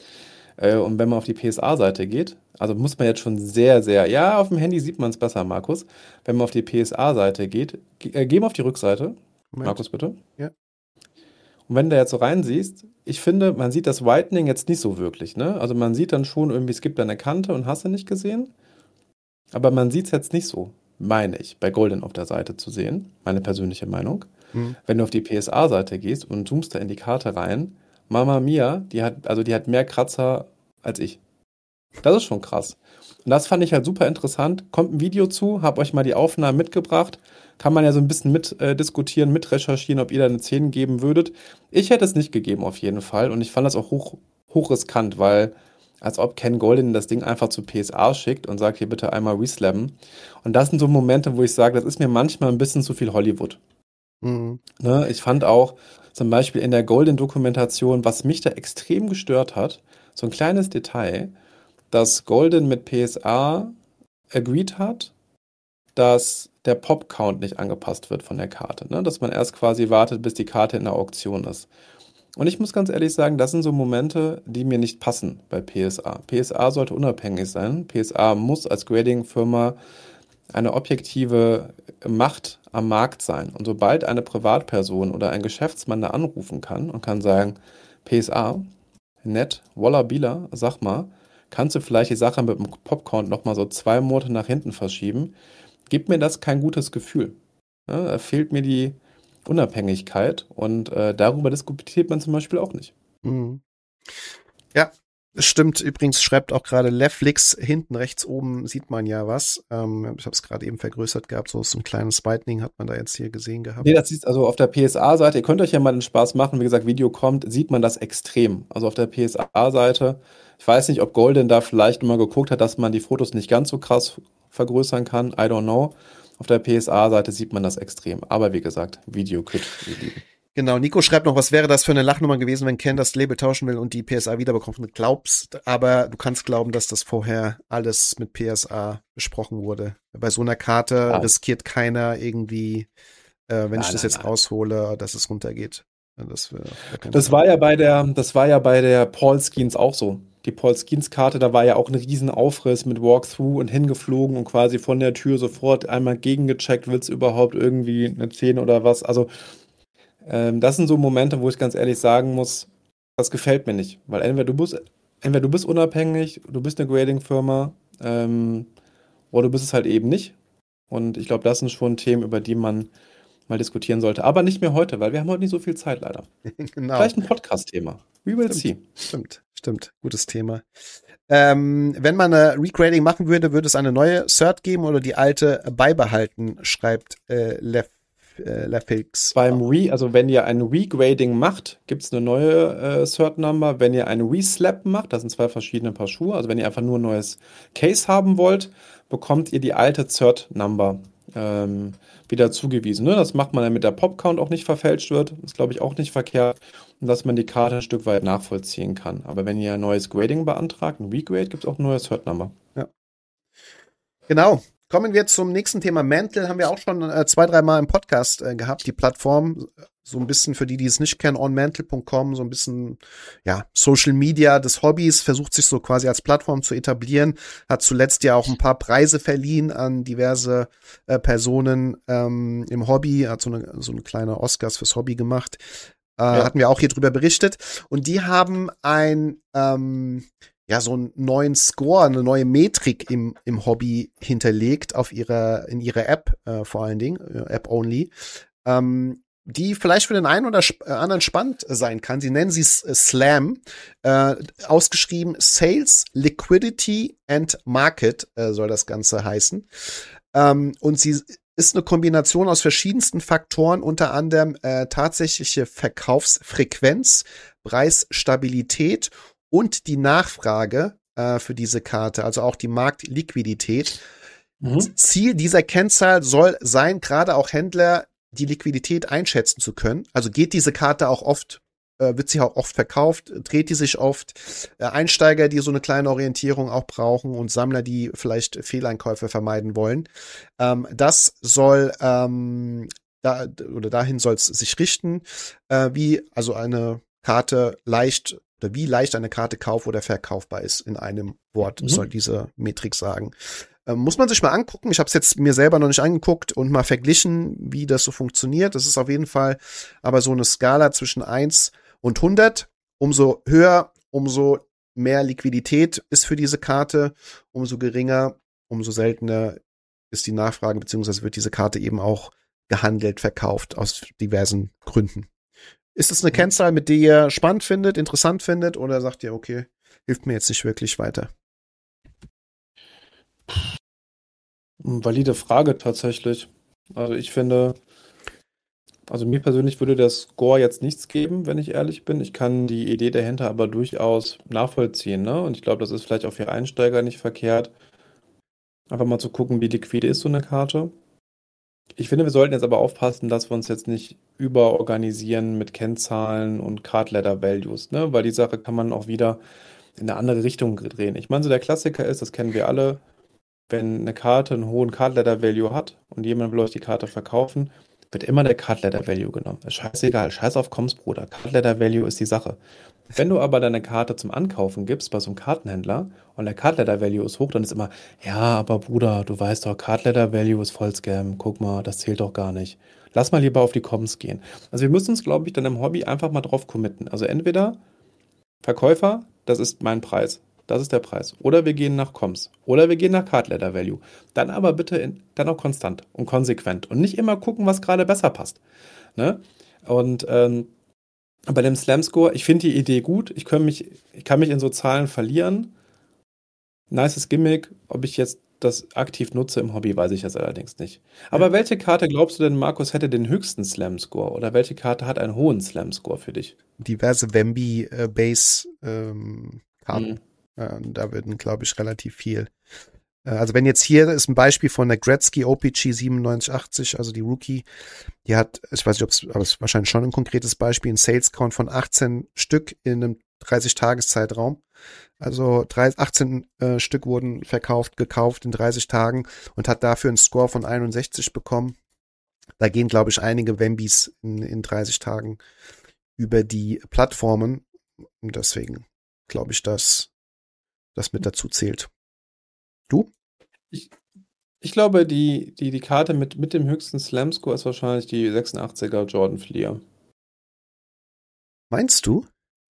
Und wenn man auf die PSA-Seite geht, also muss man jetzt schon sehr, sehr, ja, auf dem Handy sieht man es besser, Markus. Wenn man auf die PSA-Seite geht, geh mal auf die Rückseite. Moment. Markus, bitte. Ja. Und wenn du jetzt so reinsiehst, ich finde, man sieht das Whitening jetzt nicht so wirklich, ne? Also man sieht dann schon irgendwie, es gibt da eine Kante und hast du nicht gesehen. Aber man sieht es jetzt nicht so, meine ich, bei Golden auf der Seite zu sehen. Meine persönliche Meinung. Wenn du auf die PSA-Seite gehst und zoomst da in die Karte rein, Mama Mia, die hat mehr Kratzer als ich. Das ist schon krass. Und das fand ich halt super interessant. Kommt ein Video zu, habe euch mal die Aufnahmen mitgebracht. Kann man ja so ein bisschen diskutieren, mit recherchieren, ob ihr da eine 10 geben würdet. Ich hätte es nicht gegeben auf jeden Fall. Und ich fand das auch hoch riskant, weil als ob Ken Goldin das Ding einfach zu PSA schickt und sagt, hier bitte einmal reslabben. Und das sind so Momente, wo ich sage, das ist mir manchmal ein bisschen zu viel Hollywood. Ne, ich fand auch zum Beispiel in der Golden-Dokumentation, was mich da extrem gestört hat, so ein kleines Detail, dass Golden mit PSA agreed hat, dass der Pop-Count nicht angepasst wird von der Karte. Ne? Dass man erst quasi wartet, bis die Karte in der Auktion ist. Und ich muss ganz ehrlich sagen, das sind so Momente, die mir nicht passen bei PSA. PSA sollte unabhängig sein. PSA muss als Grading-Firma eine objektive Macht am Markt sein. Und sobald eine Privatperson oder ein Geschäftsmann da anrufen kann und kann sagen, PSA, nett, Walla Bila, sag mal, kannst du vielleicht die Sache mit dem Popcount nochmal so 2 Monate nach hinten verschieben, gibt mir das kein gutes Gefühl. Ja, da fehlt mir die Unabhängigkeit und darüber diskutiert man zum Beispiel auch nicht. Ja, es stimmt. Übrigens schreibt auch gerade Leflix, hinten rechts oben sieht man ja was. Ich habe es gerade eben vergrößert gehabt, so ein kleines Whitening hat man da jetzt hier gesehen gehabt. Nee, das ist also auf der PSA-Seite, ihr könnt euch ja mal den Spaß machen, wie gesagt, Video kommt, sieht man das extrem. Also auf der PSA-Seite, ich weiß nicht, ob Golden da vielleicht mal geguckt hat, dass man die Fotos nicht ganz so krass vergrößern kann, I don't know. Auf der PSA-Seite sieht man das extrem. Aber wie gesagt, Video könnt ihr lieben. Genau, Nico schreibt noch, was wäre das für eine Lachnummer gewesen, wenn Ken das Label tauschen will und die PSA wiederbekommt. Du glaubst, aber du kannst glauben, dass das vorher alles mit PSA besprochen wurde. Bei so einer Karte riskiert keiner irgendwie, wenn ich das jetzt raushole, dass es runtergeht. Das war ja bei der Paul Skeens auch so. Die Paul Skeens Karte, da war ja auch ein riesen Aufriss mit Walkthrough und hingeflogen und quasi von der Tür sofort einmal gegengecheckt, will es überhaupt irgendwie eine 10 oder was. Also das sind so Momente, wo ich ganz ehrlich sagen muss, das gefällt mir nicht. Weil entweder du bist unabhängig, du bist eine Grading-Firma, oder du bist es halt eben nicht. Und ich glaube, das sind schon Themen, über die man mal diskutieren sollte. Aber nicht mehr heute, weil wir haben heute nicht so viel Zeit, leider. Genau. Vielleicht ein Podcast-Thema. We will see. Stimmt. Gutes Thema. Wenn man eine Regrading machen würde, würde es eine neue Cert geben oder die alte beibehalten, schreibt Lefix. Also wenn ihr ein Regrading macht, gibt es eine neue Cert-Number. Wenn ihr ein Reslap macht, das sind 2 verschiedene Paar Schuhe, also wenn ihr einfach nur ein neues Case haben wollt, bekommt ihr die alte Cert-Number wieder zugewiesen. Ne? Das macht man, damit der Popcount auch nicht verfälscht wird. Ist, glaube ich, auch nicht verkehrt. Und dass man die Karte ein Stück weit nachvollziehen kann. Aber wenn ihr ein neues Grading beantragt, ein Regrade, gibt es auch eine neue Cert-Number. Ja. Genau. Kommen wir zum nächsten Thema. Mantle haben wir auch schon 2-3 Mal im Podcast gehabt, die Plattform. So ein bisschen für die es nicht kennen, onmantle.com, so ein bisschen, ja, Social Media des Hobbys, versucht sich so quasi als Plattform zu etablieren, hat zuletzt ja auch ein paar Preise verliehen an diverse Personen im Hobby, hat so eine kleine Oscars fürs Hobby gemacht. Hatten wir auch hier drüber berichtet. Und die haben so einen neuen Score, eine neue Metrik im Hobby hinterlegt in ihrer App, vor allen Dingen, App-only, die vielleicht für den einen oder anderen spannend sein kann. Sie nennen sie SLAM, ausgeschrieben Sales, Liquidity and Market soll das Ganze heißen. Und sie ist eine Kombination aus verschiedensten Faktoren, unter anderem tatsächliche Verkaufsfrequenz, Preisstabilität und die Nachfrage für diese Karte, also auch die Marktliquidität. Ziel dieser Kennzahl soll sein, gerade auch Händler die Liquidität einschätzen zu können. Also geht diese Karte auch oft, wird sie auch oft verkauft, dreht die sich oft. Einsteiger, die so eine kleine Orientierung auch brauchen und Sammler, die vielleicht Fehleinkäufe vermeiden wollen. Das soll dahin soll es sich richten, wie eine Karte wie leicht eine Karte kauf- oder verkaufbar ist. In einem Wort soll diese Metrik sagen. Muss man sich mal angucken. Ich habe es jetzt mir selber noch nicht angeguckt und mal verglichen, wie das so funktioniert. Das ist auf jeden Fall aber so eine Skala zwischen 1 und 100. Umso höher, umso mehr Liquidität ist für diese Karte. Umso geringer, umso seltener ist die Nachfrage, beziehungsweise wird diese Karte eben auch gehandelt, verkauft aus diversen Gründen. Ist es eine Kennzahl, mit der ihr spannend findet, interessant findet, oder sagt ihr, okay, hilft mir jetzt nicht wirklich weiter? Valide Frage tatsächlich. Also ich finde, mir persönlich würde der Score jetzt nichts geben, wenn ich ehrlich bin. Ich kann die Idee dahinter aber durchaus nachvollziehen, ne? Und ich glaube, das ist vielleicht auch für Einsteiger nicht verkehrt, einfach mal zu gucken, wie liquide ist so eine Karte. Ich finde, wir sollten jetzt aber aufpassen, dass wir uns jetzt nicht überorganisieren mit Kennzahlen und Card Ladder Values, ne? Weil die Sache kann man auch wieder in eine andere Richtung drehen. Ich meine, so der Klassiker ist, das kennen wir alle, wenn eine Karte einen hohen Card Ladder Value hat und jemand will euch die Karte verkaufen, wird immer der Card Ladder Value genommen. Ist scheißegal, scheiß auf Comms, Bruder. Card Ladder Value ist die Sache. Wenn du aber deine Karte zum Ankaufen gibst bei so einem Kartenhändler und der Card Ladder Value ist hoch, dann ist immer, ja, aber Bruder, du weißt doch, Card Ladder Value ist voll Scam. Guck mal, das zählt doch gar nicht. Lass mal lieber auf die Comms gehen. Also wir müssen uns, glaube ich, dann im Hobby einfach mal drauf committen. Also entweder Verkäufer, das ist mein Preis. Das ist der Preis. Oder wir gehen nach Comms. Oder wir gehen nach Card Ladder Value. Dann aber bitte dann auch konstant und konsequent. Und nicht immer gucken, was gerade besser passt. Ne? Und bei dem Slam Score, ich finde die Idee gut. Ich kann mich in so Zahlen verlieren. Nices Gimmick. Ob ich jetzt das aktiv nutze im Hobby, weiß ich jetzt allerdings nicht. Aber welche Karte glaubst du denn, Markus, hätte den höchsten Slam Score? Oder welche Karte hat einen hohen Slam Score für dich? Diverse Wemby Base Karten. Da würden, glaube ich, relativ viel. Also wenn jetzt hier ist ein Beispiel von der Gretzky OPG 9780, also die Rookie, die hat, ich weiß nicht, aber es ist wahrscheinlich schon ein konkretes Beispiel, ein Sales Count von 18 Stück in einem 30-Tages-Zeitraum. Also 18 Stück wurden gekauft in 30 Tagen und hat dafür einen Score von 61 bekommen. Da gehen, glaube ich, einige Wembys in 30 Tagen über die Plattformen. Und deswegen glaube ich, dass das mit dazu zählt. Du? Ich glaube, die Karte mit dem höchsten Slam-Score ist wahrscheinlich die 86er Jordan Fleer. Meinst du?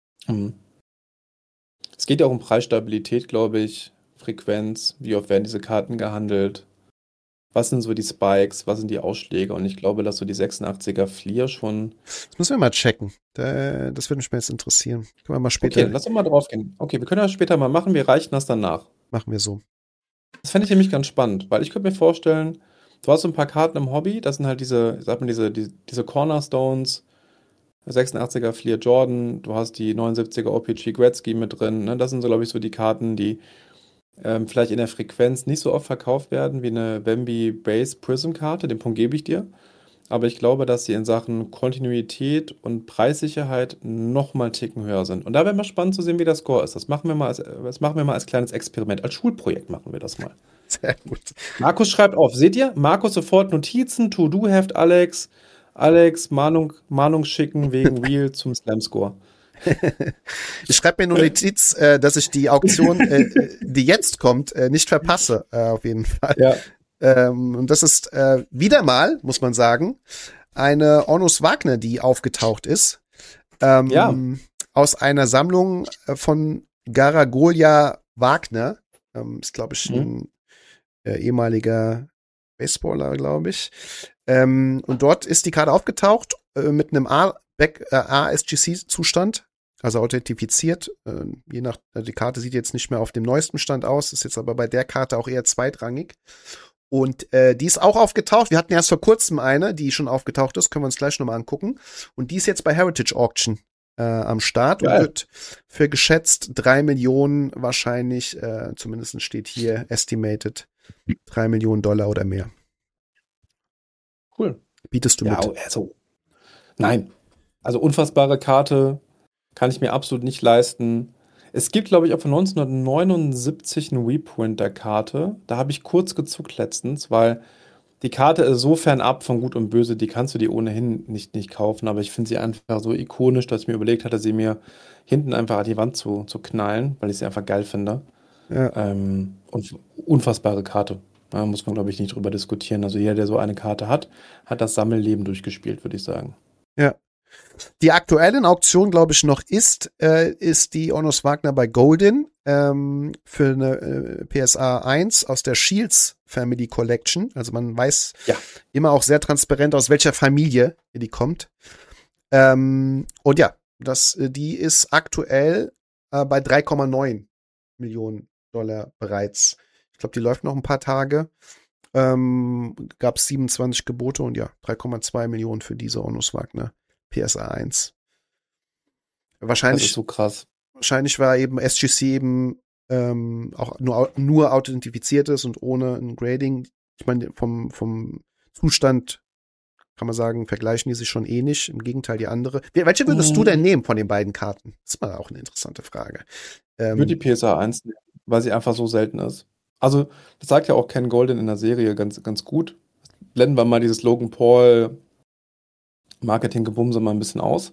Es geht ja auch um Preisstabilität, glaube ich, Frequenz, wie oft werden diese Karten gehandelt, was sind so die Spikes, was sind die Ausschläge, und ich glaube, dass so die 86er Fleer schon... Das müssen wir mal checken. Das würde mich jetzt interessieren. Können wir mal später... Okay, lass uns mal drauf gehen. Okay, wir können das später mal machen, wir reichen das dann nach. Machen wir so. Das fände ich nämlich ganz spannend, weil ich könnte mir vorstellen, du hast so ein paar Karten im Hobby, das sind halt diese Cornerstones, 86er Fleer Jordan, du hast die 79er OPG Gretzky mit drin, ne? Das sind so, glaube ich, so die Karten, die vielleicht in der Frequenz nicht so oft verkauft werden wie eine Wemby Base Prism Karte, den Punkt gebe ich dir. Aber ich glaube, dass sie in Sachen Kontinuität und Preissicherheit noch mal einen Ticken höher sind. Und da wäre mal spannend zu sehen, wie der Score ist. Das machen wir mal als kleines Experiment. Als Schulprojekt machen wir das mal. Sehr gut. Markus schreibt auf. Seht ihr? Markus sofort Notizen, To-Do-Heft, Alex, Mahnung schicken wegen Wheel zum Slam-Score. Ich schreibe mir nur Notiz, dass ich die Auktion, die jetzt kommt, nicht verpasse, auf jeden Fall. Ja. Und das ist wieder mal, muss man sagen, eine Onus Wagner, die aufgetaucht ist. Aus einer Sammlung von Garagolia Wagner. Ist, glaube ich, ein ehemaliger Baseballer, glaube ich. Und dort ist die Karte aufgetaucht mit einem ASGC-Zustand, also authentifiziert. Die Karte sieht jetzt nicht mehr auf dem neuesten Stand aus, ist jetzt aber bei der Karte auch eher zweitrangig. Und die ist auch aufgetaucht. Wir hatten erst vor kurzem eine, die schon aufgetaucht ist, können wir uns gleich nochmal angucken. Und die ist jetzt bei Heritage Auction am Start und wird für geschätzt 3 Millionen wahrscheinlich, zumindest steht hier estimated, $3 Millionen oder mehr. Cool. Bietest du mit? Also, nein. Also unfassbare Karte, kann ich mir absolut nicht leisten. Es gibt, glaube ich, auch von 1979 einen Reprint der Karte. Da habe ich kurz gezuckt letztens, weil die Karte ist so fernab von Gut und Böse, die kannst du dir ohnehin nicht kaufen. Aber ich finde sie einfach so ikonisch, dass ich mir überlegt hatte, sie mir hinten einfach an die Wand zu knallen, weil ich sie einfach geil finde. Ja. Und unfassbare Karte. Da muss man, glaube ich, nicht drüber diskutieren. Also jeder, der so eine Karte hat das Sammelleben durchgespielt, würde ich sagen. Ja. Die aktuelle in Auktion, glaube ich, noch ist die Onus Wagner bei Golden für eine PSA 1 aus der Shields Family Collection. Also man weiß immer auch sehr transparent, aus welcher Familie die kommt. Und ja, die ist aktuell bei 3,9 Millionen Dollar bereits. Ich glaube, die läuft noch ein paar Tage. Gab es 27 Gebote und ja, 3,2 Millionen für diese Onus Wagner PSA 1. Wahrscheinlich, das ist so krass. Wahrscheinlich war eben SGC eben auch nur authentifiziert ist und ohne ein Grading. Ich meine, vom Zustand kann man sagen, vergleichen die sich schon ähnlich. Im Gegenteil, die andere. Welche würdest du denn nehmen von den beiden Karten? Das ist mal auch eine interessante Frage. Ich würde die PSA 1 nehmen, weil sie einfach so selten ist. Also, das sagt ja auch Ken Golden in der Serie ganz, ganz gut. Blenden wir mal dieses Logan Paul Marketing-Gebumse mal ein bisschen aus.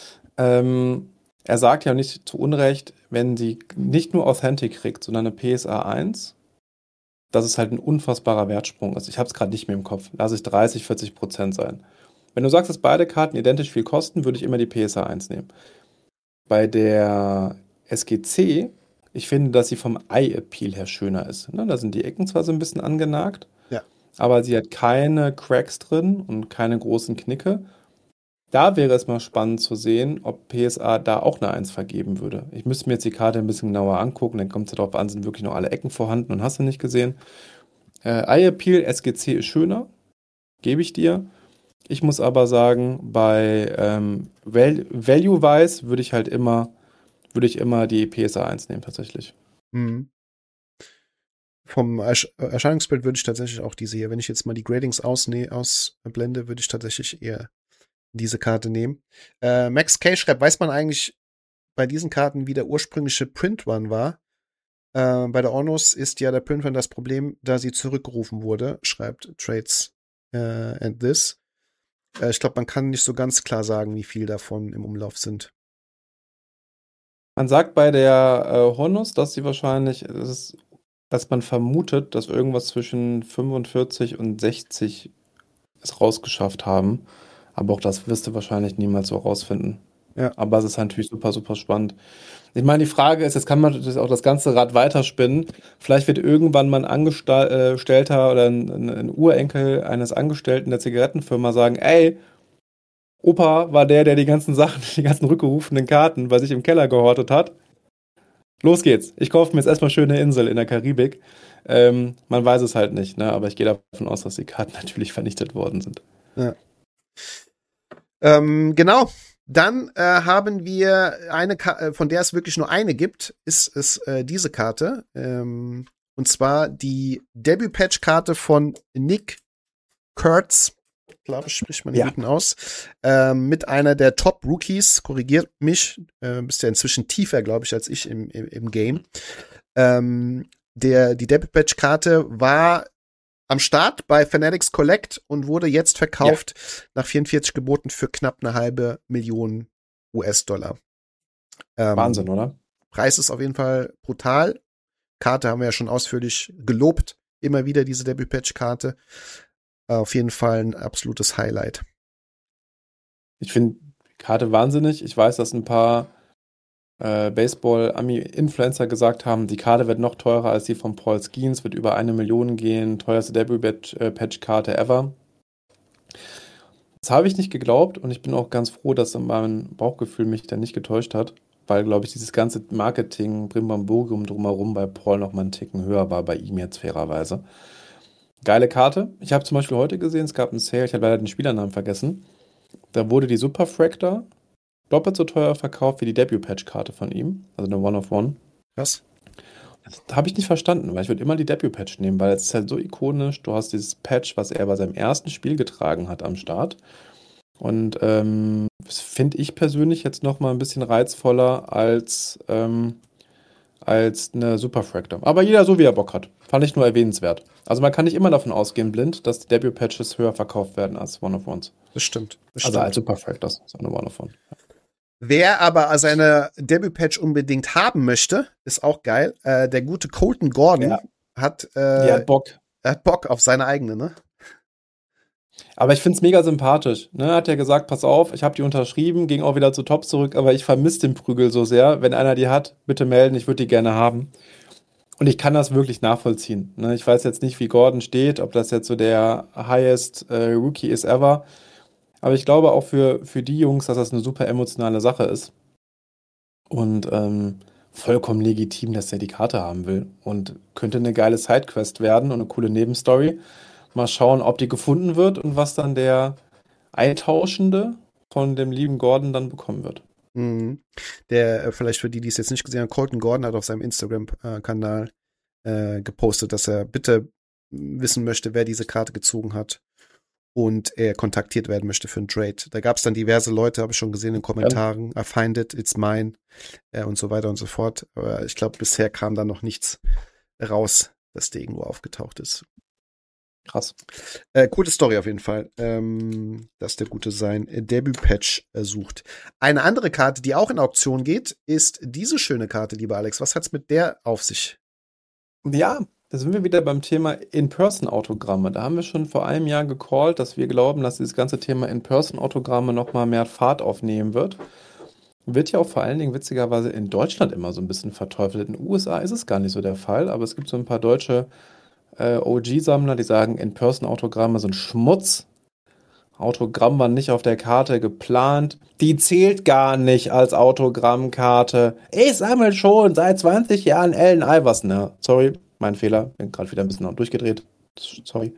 Er sagt ja nicht zu Unrecht, wenn sie nicht nur Authentic kriegt, sondern eine PSA 1, dass es halt ein unfassbarer Wertsprung ist. Ich habe es gerade nicht mehr im Kopf. Lass es 30-40% sein. Wenn du sagst, dass beide Karten identisch viel kosten, würde ich immer die PSA 1 nehmen. Bei der SGC, ich finde, dass sie vom Eye-Appeal her schöner ist. Ne? Da sind die Ecken zwar so ein bisschen angenagt, aber sie hat keine Cracks drin und keine großen Knicke. Da wäre es mal spannend zu sehen, ob PSA da auch eine 1 vergeben würde. Ich müsste mir jetzt die Karte ein bisschen genauer angucken, dann kommt es darauf an, sind wirklich noch alle Ecken vorhanden und hast du nicht gesehen. Eye Appeal, SGC ist schöner, gebe ich dir. Ich muss aber sagen, bei Value-wise würde ich immer die PSA 1 nehmen, tatsächlich. Mhm. Vom Erscheinungsbild würde ich tatsächlich auch diese hier, wenn ich jetzt mal die Gradings ausblende, würde ich tatsächlich eher diese Karte nehmen. Max K. schreibt, weiß man eigentlich bei diesen Karten, wie der ursprüngliche Print-Run war? Bei der Onus ist ja der Print-Run das Problem, da sie zurückgerufen wurde, schreibt Trades and This. Ich glaube, man kann nicht so ganz klar sagen, wie viel davon im Umlauf sind. Man sagt bei der Honus, dass sie wahrscheinlich, dass man vermutet, dass irgendwas zwischen 45 und 60 es rausgeschafft haben. Aber auch das wirst du wahrscheinlich niemals so rausfinden. Ja. Aber es ist natürlich super, super spannend. Ich meine, die Frage ist, jetzt kann man auch das ganze Rad weiterspinnen. Vielleicht wird irgendwann mal ein Angestellter oder ein Urenkel eines Angestellten der Zigarettenfirma sagen, ey, Opa war der die ganzen Sachen, die ganzen rückgerufenen Karten bei sich im Keller gehortet hat. Los geht's. Ich kaufe mir jetzt erstmal schöne Insel in der Karibik. Man weiß es halt nicht, ne? Aber ich gehe davon aus, dass die Karten natürlich vernichtet worden sind. Ja. Genau. Dann haben wir eine von der es wirklich nur eine gibt, ist diese Karte. Und zwar die Debut-Patch-Karte von Nick Kurtz. Glaube ich, spricht man hinten aus. Mit einer der Top-Rookies, korrigiert mich, bist ja inzwischen tiefer, glaube ich, als ich im Game. Die Debut-Patch-Karte war am Start bei Fanatics Collect und wurde jetzt verkauft nach 44 Geboten für knapp 1,5 Millionen US-Dollar. Wahnsinn, oder? Preis ist auf jeden Fall brutal. Karte haben wir ja schon ausführlich gelobt. Immer wieder diese Debut-Patch-Karte. Auf jeden Fall ein absolutes Highlight. Ich finde, Karte wahnsinnig. Ich weiß, dass ein paar Baseball-Ami-Influencer gesagt haben, die Karte wird noch teurer als die von Paul Skeens, wird über 1 Million gehen, teuerste Debut-Patch-Karte ever. Das habe ich nicht geglaubt und ich bin auch ganz froh, dass mein Bauchgefühl mich dann nicht getäuscht hat, weil, glaube ich, dieses ganze Marketing, Brimborium drumherum bei Paul noch mal einen Ticken höher war, bei ihm jetzt fairerweise. Geile Karte. Ich habe zum Beispiel heute gesehen, es gab einen Sale, ich habe leider den Spielernamen vergessen. Da wurde die Super Fractor doppelt so teuer verkauft wie die Debut-Patch-Karte von ihm, also eine One-of-One. Was? Das habe ich nicht verstanden, weil ich würde immer die Debut-Patch nehmen, weil es ist halt so ikonisch. Du hast dieses Patch, was er bei seinem ersten Spiel getragen hat am Start. Und das finde ich persönlich jetzt noch mal ein bisschen reizvoller als eine Super Fractor. Aber jeder so, wie er Bock hat. Fand ich nur erwähnenswert. Also man kann nicht immer davon ausgehen, blind, dass die Debut-Patches höher verkauft werden als One-of-Ones. Das stimmt. Also als Super Fractors, so eine One-of-One. Wer aber seine Debut-Patch unbedingt haben möchte, ist auch geil. Der gute Colton Gordon hat Bock. Er hat Bock auf seine eigene, ne? Aber ich finde es mega sympathisch. Ne? Hat ja gesagt, pass auf, ich habe die unterschrieben, ging auch wieder zu Top zurück, aber ich vermisse den Prügel so sehr. Wenn einer die hat, bitte melden, ich würde die gerne haben. Und ich kann das wirklich nachvollziehen. Ne? Ich weiß jetzt nicht, wie Gordon steht, ob das jetzt so der highest Rookie ist ever. Aber ich glaube auch für die Jungs, dass das eine super emotionale Sache ist. Und vollkommen legitim, dass er die Karte haben will. Und könnte eine geile Sidequest werden und eine coole Nebenstory. Mal schauen, ob die gefunden wird und was dann der Eintauschende von dem lieben Gordon dann bekommen wird. Mhm. Der, vielleicht für die, die es jetzt nicht gesehen haben, Colton Gordon hat auf seinem Instagram-Kanal gepostet, dass er bitte wissen möchte, wer diese Karte gezogen hat und er kontaktiert werden möchte für einen Trade. Da gab es dann diverse Leute, habe ich schon gesehen in den Kommentaren, I find it, it's mine und so weiter und so fort. Aber ich glaube, bisher kam da noch nichts raus, dass der irgendwo aufgetaucht ist. Krass. Coole Story auf jeden Fall, dass der Gute sein Debüt-Patch sucht. Eine andere Karte, die auch in Auktion geht, ist diese schöne Karte, lieber Alex. Was hat's mit der auf sich? Ja, da sind wir wieder beim Thema In-Person-Autogramme. Da haben wir schon vor einem Jahr gecallt, dass wir glauben, dass dieses ganze Thema In-Person-Autogramme noch mal mehr Fahrt aufnehmen wird. Wird ja auch vor allen Dingen witzigerweise in Deutschland immer so ein bisschen verteufelt. In den USA ist es gar nicht so der Fall, aber es gibt so ein paar deutsche OG-Sammler, die sagen, In-Person-Autogramme sind Schmutz. Autogramm war nicht auf der Karte geplant. Die zählt gar nicht als Autogrammkarte. Ich sammle schon seit 20 Jahren Allen Iverson. Ja, sorry, mein Fehler. Bin gerade wieder ein bisschen durchgedreht. Sorry.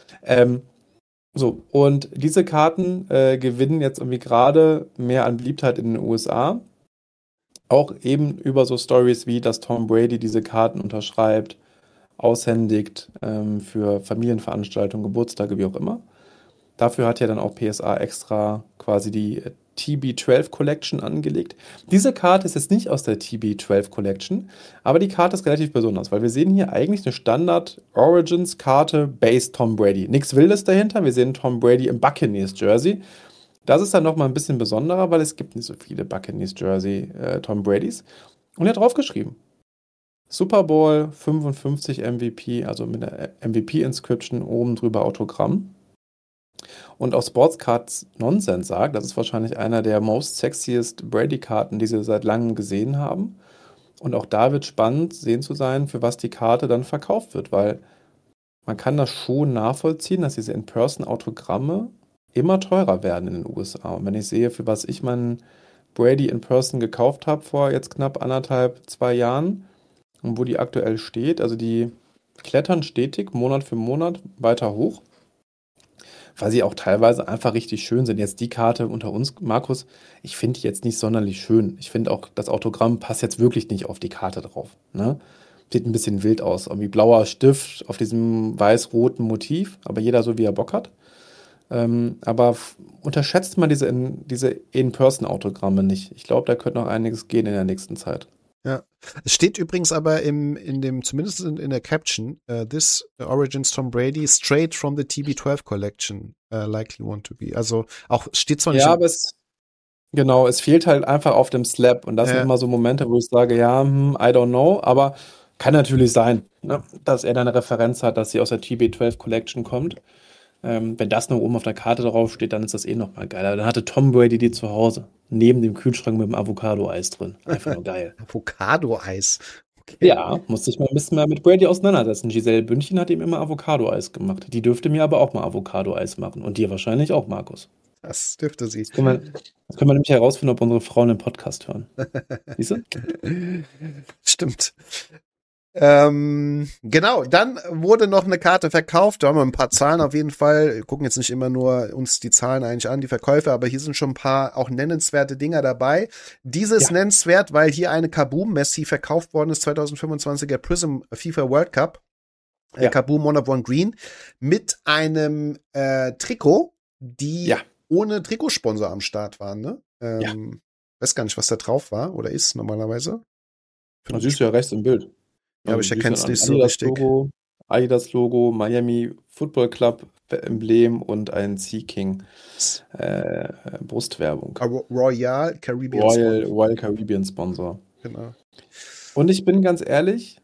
So, und diese Karten gewinnen jetzt irgendwie gerade mehr an Beliebtheit in den USA. Auch eben über so Stories wie, dass Tom Brady diese Karten unterschreibt, aushändigt für Familienveranstaltungen, Geburtstage, wie auch immer. Dafür hat ja dann auch PSA extra quasi die TB12 Collection angelegt. Diese Karte ist jetzt nicht aus der TB12 Collection, aber die Karte ist relativ besonders, weil wir sehen hier eigentlich eine Standard Origins Karte based Tom Brady. Nichts Wildes dahinter, wir sehen Tom Brady im Buccaneers Jersey. Das ist dann nochmal ein bisschen besonderer, weil es gibt nicht so viele Buccaneers Jersey Tom Bradys. Und er hat draufgeschrieben: Super Bowl 55 MVP, also mit einer MVP-Inscription oben drüber Autogramm. Und auch Sportscards Nonsense sagt, das ist wahrscheinlich einer der most sexiest Brady-Karten, die sie seit langem gesehen haben. Und auch da wird spannend sehen zu sein, für was die Karte dann verkauft wird, weil man kann das schon nachvollziehen, dass diese In-Person-Autogramme immer teurer werden in den USA. Und wenn ich sehe, für was ich meinen Brady In-Person gekauft habe vor jetzt knapp 2 Jahren, und wo die aktuell steht, also die klettern stetig, Monat für Monat weiter hoch, weil sie auch teilweise einfach richtig schön sind. Jetzt die Karte unter uns, Markus, ich finde die jetzt nicht sonderlich schön. Ich finde auch, das Autogramm passt jetzt wirklich nicht auf die Karte drauf. Ne? Sieht ein bisschen wild aus, irgendwie blauer Stift auf diesem weiß-roten Motiv, aber jeder so, wie er Bock hat. Aber unterschätzt man diese In-Person-Autogramme nicht. Ich glaube, da könnte noch einiges gehen in der nächsten Zeit. Ja, es steht übrigens aber zumindest in der Caption, this Origins Tom Brady straight from the TB12 Collection, likely want to be. Also auch steht zwar nicht. Ja, aber es fehlt halt einfach auf dem Slab und das sind immer so Momente, wo ich sage, ja, I don't know, aber kann natürlich sein, ne, dass er da eine Referenz hat, dass sie aus der TB12 Collection kommt. Wenn das noch oben auf der Karte drauf steht, dann ist das nochmal geiler. Dann hatte Tom Brady die zu Hause. neben dem Kühlschrank mit dem Avocado-Eis drin. Einfach nur geil. Avocado-Eis. Okay. Ja, musste ich mal ein bisschen mehr mit Brady auseinandersetzen. Giselle Bündchen hat ihm immer Avocado-Eis gemacht. Die dürfte mir aber auch mal Avocado-Eis machen. Und dir wahrscheinlich auch, Markus. Das dürfte sie. Das können wir nämlich herausfinden, ob unsere Frauen den Podcast hören. Siehst du? Stimmt. Genau, dann wurde noch eine Karte verkauft. Da haben wir ein paar Zahlen auf jeden Fall. Wir gucken jetzt nicht immer nur uns die Zahlen eigentlich an, die Verkäufe, aber hier sind schon ein paar auch nennenswerte Dinger dabei. Dieses nennenswert, weil hier eine Kaboom-Messi verkauft worden ist, 2025er Prism FIFA World Cup. Kaboom One of One Green mit einem Trikot, die ohne Trikotsponsor am Start waren, ne? Weiß gar nicht, was da drauf war oder ist normalerweise. Das siehst du ja rechts im Bild. Ja, aber ich erkenne es nicht so richtig. Adidas-Logo, Miami Football Club Emblem und ein Sea King Brustwerbung. Royal Caribbean Sponsor. Royal Caribbean Sponsor. Genau. Und ich bin ganz ehrlich,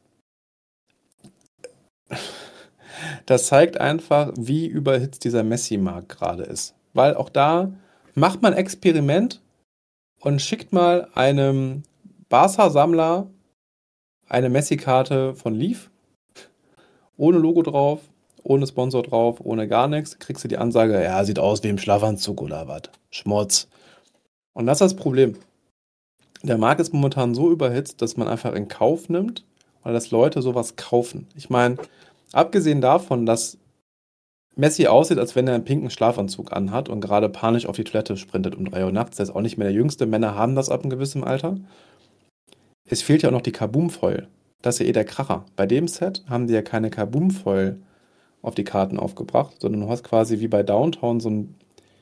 das zeigt einfach, wie überhitzt dieser Messi-Markt gerade ist. Weil auch da macht man ein Experiment und schickt mal einem Barca-Sammler eine Messi-Karte von Leaf, ohne Logo drauf, ohne Sponsor drauf, ohne gar nichts, kriegst du die Ansage, ja, sieht aus wie im Schlafanzug oder was. Schmutz. Und das ist das Problem. Der Markt ist momentan so überhitzt, dass man einfach in Kauf nimmt, weil dass Leute sowas kaufen. Ich meine, abgesehen davon, dass Messi aussieht, als wenn er einen pinken Schlafanzug anhat und gerade panisch auf die Toilette sprintet um 3 Uhr nachts, der ist auch nicht mehr der Jüngste. Männer haben das ab einem gewissen Alter. Es fehlt ja auch noch die Kaboom-Foil. Das ist ja der Kracher. Bei dem Set haben die ja keine Kaboom-Foil auf die Karten aufgebracht, sondern du hast quasi wie bei Downtown so einen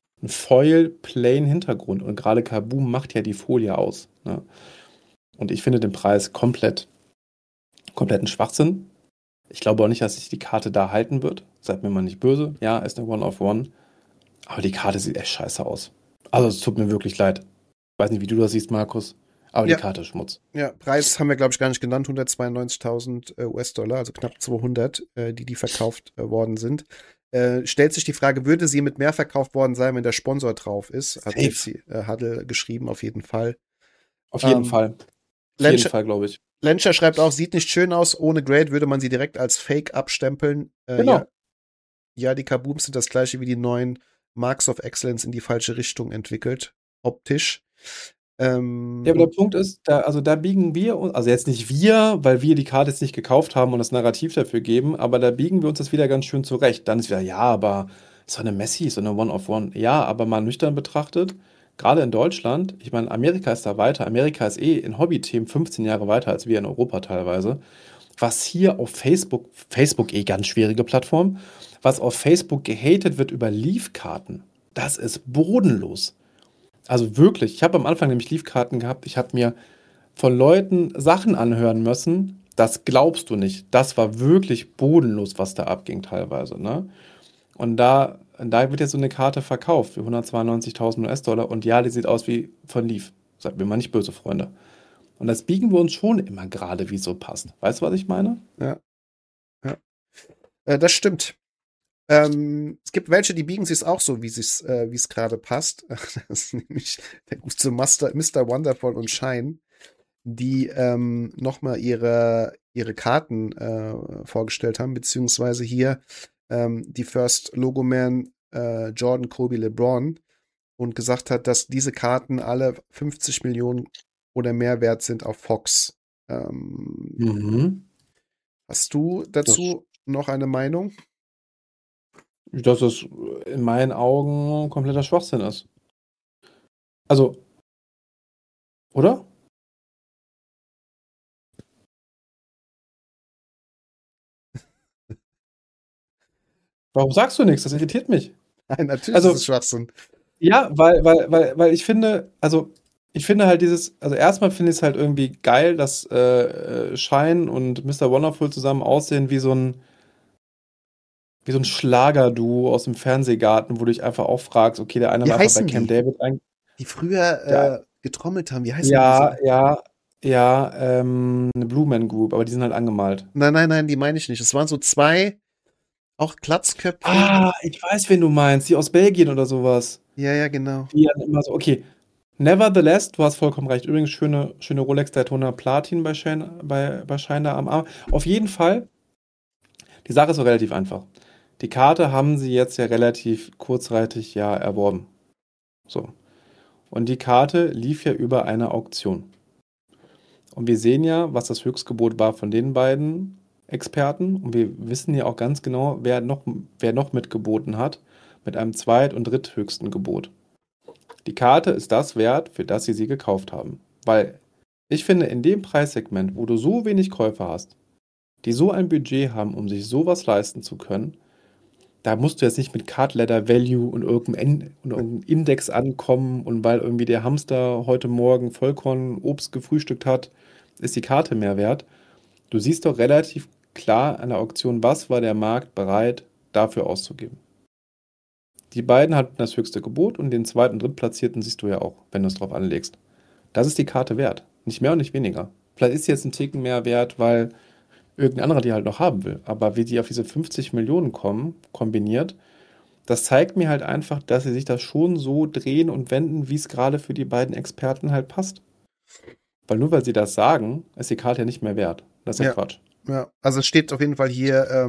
Foil-Plain-Hintergrund. Und gerade Kaboom macht ja die Folie aus. Ne? Und ich finde den Preis kompletten Schwachsinn. Ich glaube auch nicht, dass sich die Karte da halten wird. Seid mir mal nicht böse. Ja, ist eine One-of-One. Aber die Karte sieht echt scheiße aus. Also es tut mir wirklich leid. Ich weiß nicht, wie du das siehst, Markus. Aber die Karte ist Schmutz. Ja, Preis haben wir, glaube ich, gar nicht genannt. 192.000 US-Dollar, also knapp 200, die verkauft worden sind. Stellt sich die Frage, würde sie mit mehr verkauft worden sein, wenn der Sponsor drauf ist? Hat jetzt Huddle geschrieben, auf jeden Fall. Auf jeden Fall. Auf jeden Fall, glaube ich. Lenscher schreibt auch, sieht nicht schön aus. Ohne Grade würde man sie direkt als Fake abstempeln. Genau. Ja, die Kabooms sind das gleiche wie die neuen Marks of Excellence in die falsche Richtung entwickelt. Optisch. Ja, aber der Punkt ist, da biegen wir uns, also jetzt nicht wir, weil wir die Karte jetzt nicht gekauft haben und das Narrativ dafür geben, aber da biegen wir uns das wieder ganz schön zurecht. Dann ist wieder, ja, aber so eine Messi, so eine One-of-One. Ja, aber mal nüchtern betrachtet, gerade in Deutschland, ich meine, Amerika ist da weiter. Amerika ist in Hobby-Themen 15 Jahre weiter als wir in Europa teilweise. Was hier auf Facebook ganz schwierige Plattform, was auf Facebook gehatet wird über Leaf-Karten, das ist bodenlos. Also wirklich, ich habe am Anfang nämlich Leaf-Karten gehabt, ich habe mir von Leuten Sachen anhören müssen, das glaubst du nicht. Das war wirklich bodenlos, was da abging teilweise. Ne? Und da wird jetzt so eine Karte verkauft für 192.000 US-Dollar und ja, die sieht aus wie von Leaf. Seid mir mal nicht böse, Freunde. Und das biegen wir uns schon immer gerade, wie es so passt. Weißt du, was ich meine? Ja. Das stimmt. Es gibt welche, die biegen sich auch so, wie es gerade passt. Das ist nämlich der gute Mr. Wonderful und Shine, die nochmal ihre Karten vorgestellt haben, beziehungsweise hier die First Logoman Jordan, Kobe, LeBron und gesagt hat, dass diese Karten alle 50 Millionen oder mehr wert sind auf Fox. Hast du dazu noch eine Meinung? Dass es in meinen Augen kompletter Schwachsinn ist. Also, oder? Warum sagst du nichts? Das irritiert mich. Nein, natürlich ist es Schwachsinn. Ja, weil ich finde, halt erstmal finde ich es halt irgendwie geil, dass Shine und Mr. Wonderful zusammen aussehen wie so ein Schlagerduo aus dem Fernsehgarten, wo du dich einfach auch fragst, okay, der eine war einfach bei Camp David die früher getrommelt haben, wie heißen die? Eine Blue Man Group, aber die sind halt angemalt. Nein, die meine ich nicht. Es waren so zwei, auch Glatzköpfe. Ah, ich weiß, wen du meinst, die aus Belgien oder sowas. Ja, genau. Die dann immer so, okay, Nevertheless, du hast vollkommen recht. Übrigens, schöne Rolex Daytona Platin bei Shine da am Arm. Auf jeden Fall, die Sache ist so relativ einfach. Die Karte haben sie jetzt ja relativ kurzfristig ja erworben. So. Und die Karte lief ja über eine Auktion. Und wir sehen ja, was das Höchstgebot war von den beiden Experten. Und wir wissen ja auch ganz genau, wer noch mitgeboten hat, mit einem zweit- und dritthöchsten Gebot. Die Karte ist das wert, für das sie gekauft haben. Weil ich finde, in dem Preissegment, wo du so wenig Käufer hast, die so ein Budget haben, um sich sowas leisten zu können, da musst du jetzt nicht mit Card Ladder Value und irgendeinem Index ankommen und weil irgendwie der Hamster heute Morgen Vollkornobst gefrühstückt hat, ist die Karte mehr wert. Du siehst doch relativ klar an der Auktion, was war der Markt bereit dafür auszugeben. Die beiden hatten das höchste Gebot und den zweiten und drittplatzierten siehst du ja auch, wenn du es drauf anlegst. Das ist die Karte wert. Nicht mehr und nicht weniger. Vielleicht ist sie jetzt ein Ticken mehr wert, weil irgendein anderer die halt noch haben will. Aber wie die auf diese 50 Millionen kommen, kombiniert, das zeigt mir halt einfach, dass sie sich das schon so drehen und wenden, wie es gerade für die beiden Experten halt passt. Weil nur weil sie das sagen, ist die Karte ja nicht mehr wert. Das ist ja Quatsch. Ja, also es steht auf jeden Fall hier,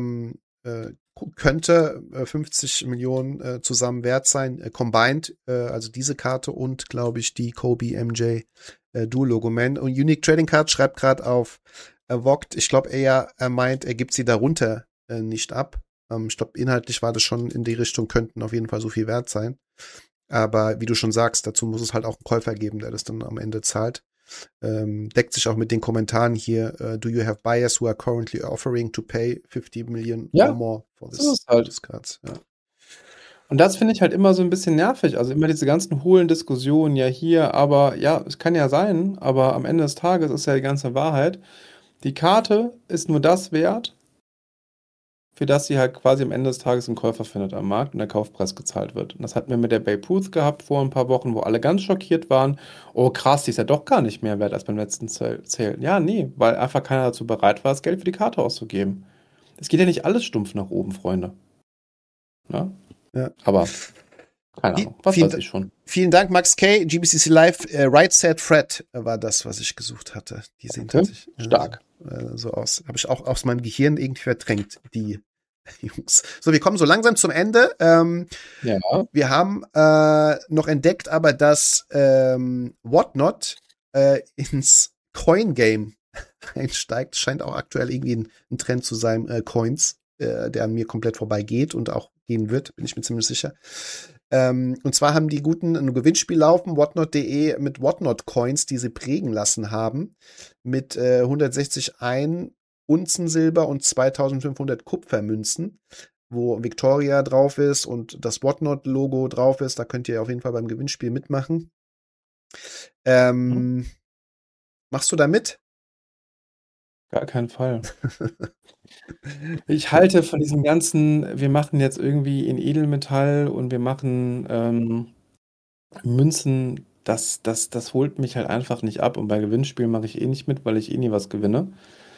könnte 50 Millionen zusammen wert sein, combined, also diese Karte und, glaube ich, die Kobe MJ Dual-Logo Man. Und Unique Trading Card schreibt gerade auf Vogt, ich glaube, er meint, er gibt sie darunter nicht ab. Ich glaube, inhaltlich war das schon in die Richtung, könnten auf jeden Fall so viel wert sein. Aber wie du schon sagst, dazu muss es halt auch einen Käufer geben, der das dann am Ende zahlt. Deckt sich auch mit den Kommentaren hier. Do you have buyers who are currently offering to pay 50 million or more for this cards? Ja. Und das finde ich halt immer so ein bisschen nervig. Also immer diese ganzen hohlen Diskussionen, ja hier, aber ja, es kann ja sein, aber am Ende des Tages ist ja die ganze Wahrheit. Die Karte ist nur das wert, für das sie halt quasi am Ende des Tages einen Käufer findet am Markt und der Kaufpreis gezahlt wird. Und das hatten wir mit der Babe Ruth gehabt vor ein paar Wochen, wo alle ganz schockiert waren. Oh krass, die ist ja doch gar nicht mehr wert als beim letzten Zählen. Ja, nee, weil einfach keiner dazu bereit war, das Geld für die Karte auszugeben. Es geht ja nicht alles stumpf nach oben, Freunde. Na? Ja. Aber keine Ahnung, was weiß ich schon. Vielen Dank, Max K. GBCC Live, Right Said Fred war das, was ich gesucht hatte. Die sehen tatsächlich stark so aus. Habe ich auch aus meinem Gehirn irgendwie verdrängt, die Jungs. So, wir kommen so langsam zum Ende. Ja. Wir haben noch entdeckt, aber dass Whatnot ins Coin-Game einsteigt. Scheint auch aktuell irgendwie ein Trend zu sein, Coins, der an mir komplett vorbeigeht und auch gehen wird, bin ich mir ziemlich sicher. Und zwar haben die Guten ein Gewinnspiel laufen, whatnot.de, mit Whatnot-Coins, die sie prägen lassen haben, mit 161 Unzen Silber und 2500 Kupfermünzen, wo Victoria drauf ist und das Whatnot-Logo drauf ist. Da könnt ihr auf jeden Fall beim Gewinnspiel mitmachen. Machst du da mit? Gar keinen Fall. Ich halte von diesem ganzen, wir machen jetzt irgendwie in Edelmetall und wir machen Münzen, das holt mich halt einfach nicht ab. Und bei Gewinnspielen mache ich eh nicht mit, weil ich eh nie was gewinne.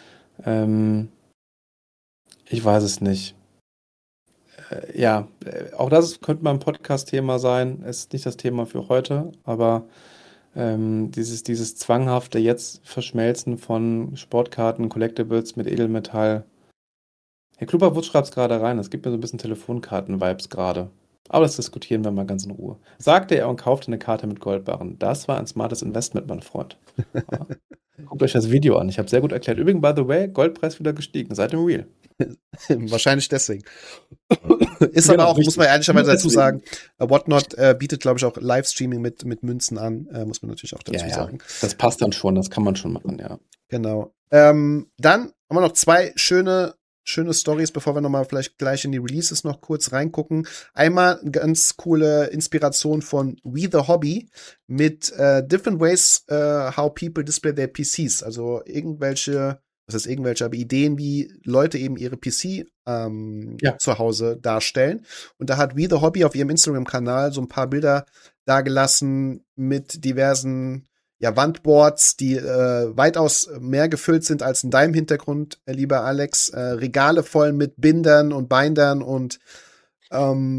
Ich weiß es nicht. Ja, auch das könnte mal ein Podcast-Thema sein. Ist nicht das Thema für heute, aber dieses zwanghafte jetzt Verschmelzen von Sportkarten, Collectibles mit Edelmetall. Herr Kluberwutsch schreibt es gerade rein. Es gibt mir so ein bisschen Telefonkarten-Vibes gerade. Aber das diskutieren wir mal ganz in Ruhe. Sagte er und kaufte eine Karte mit Goldbarren. Das war ein smartes Investment, mein Freund. Ja. Guckt euch das Video an. Ich habe sehr gut erklärt. Übrigens, by the way, Goldpreis wieder gestiegen. Seit dem Real. Wahrscheinlich deswegen. Ist genau, aber auch, richtig. Muss man ehrlicherweise dazu sagen, Whatnot bietet, glaube ich, auch Livestreaming mit Münzen an. Muss man natürlich auch dazu sagen. Das passt dann schon. Das kann man schon machen, ja. Genau. Dann haben wir noch zwei schöne Stories, bevor wir nochmal vielleicht gleich in die Releases noch kurz reingucken. Einmal eine ganz coole Inspiration von We The Hobby mit different ways how people display their PCs. Also aber Ideen, wie Leute eben ihre PC zu Hause darstellen. Und da hat We The Hobby auf ihrem Instagram-Kanal so ein paar Bilder dargelassen mit diversen Wandboards, die weitaus mehr gefüllt sind als in deinem Hintergrund, lieber Alex. Regale voll mit Bindern und Bindern und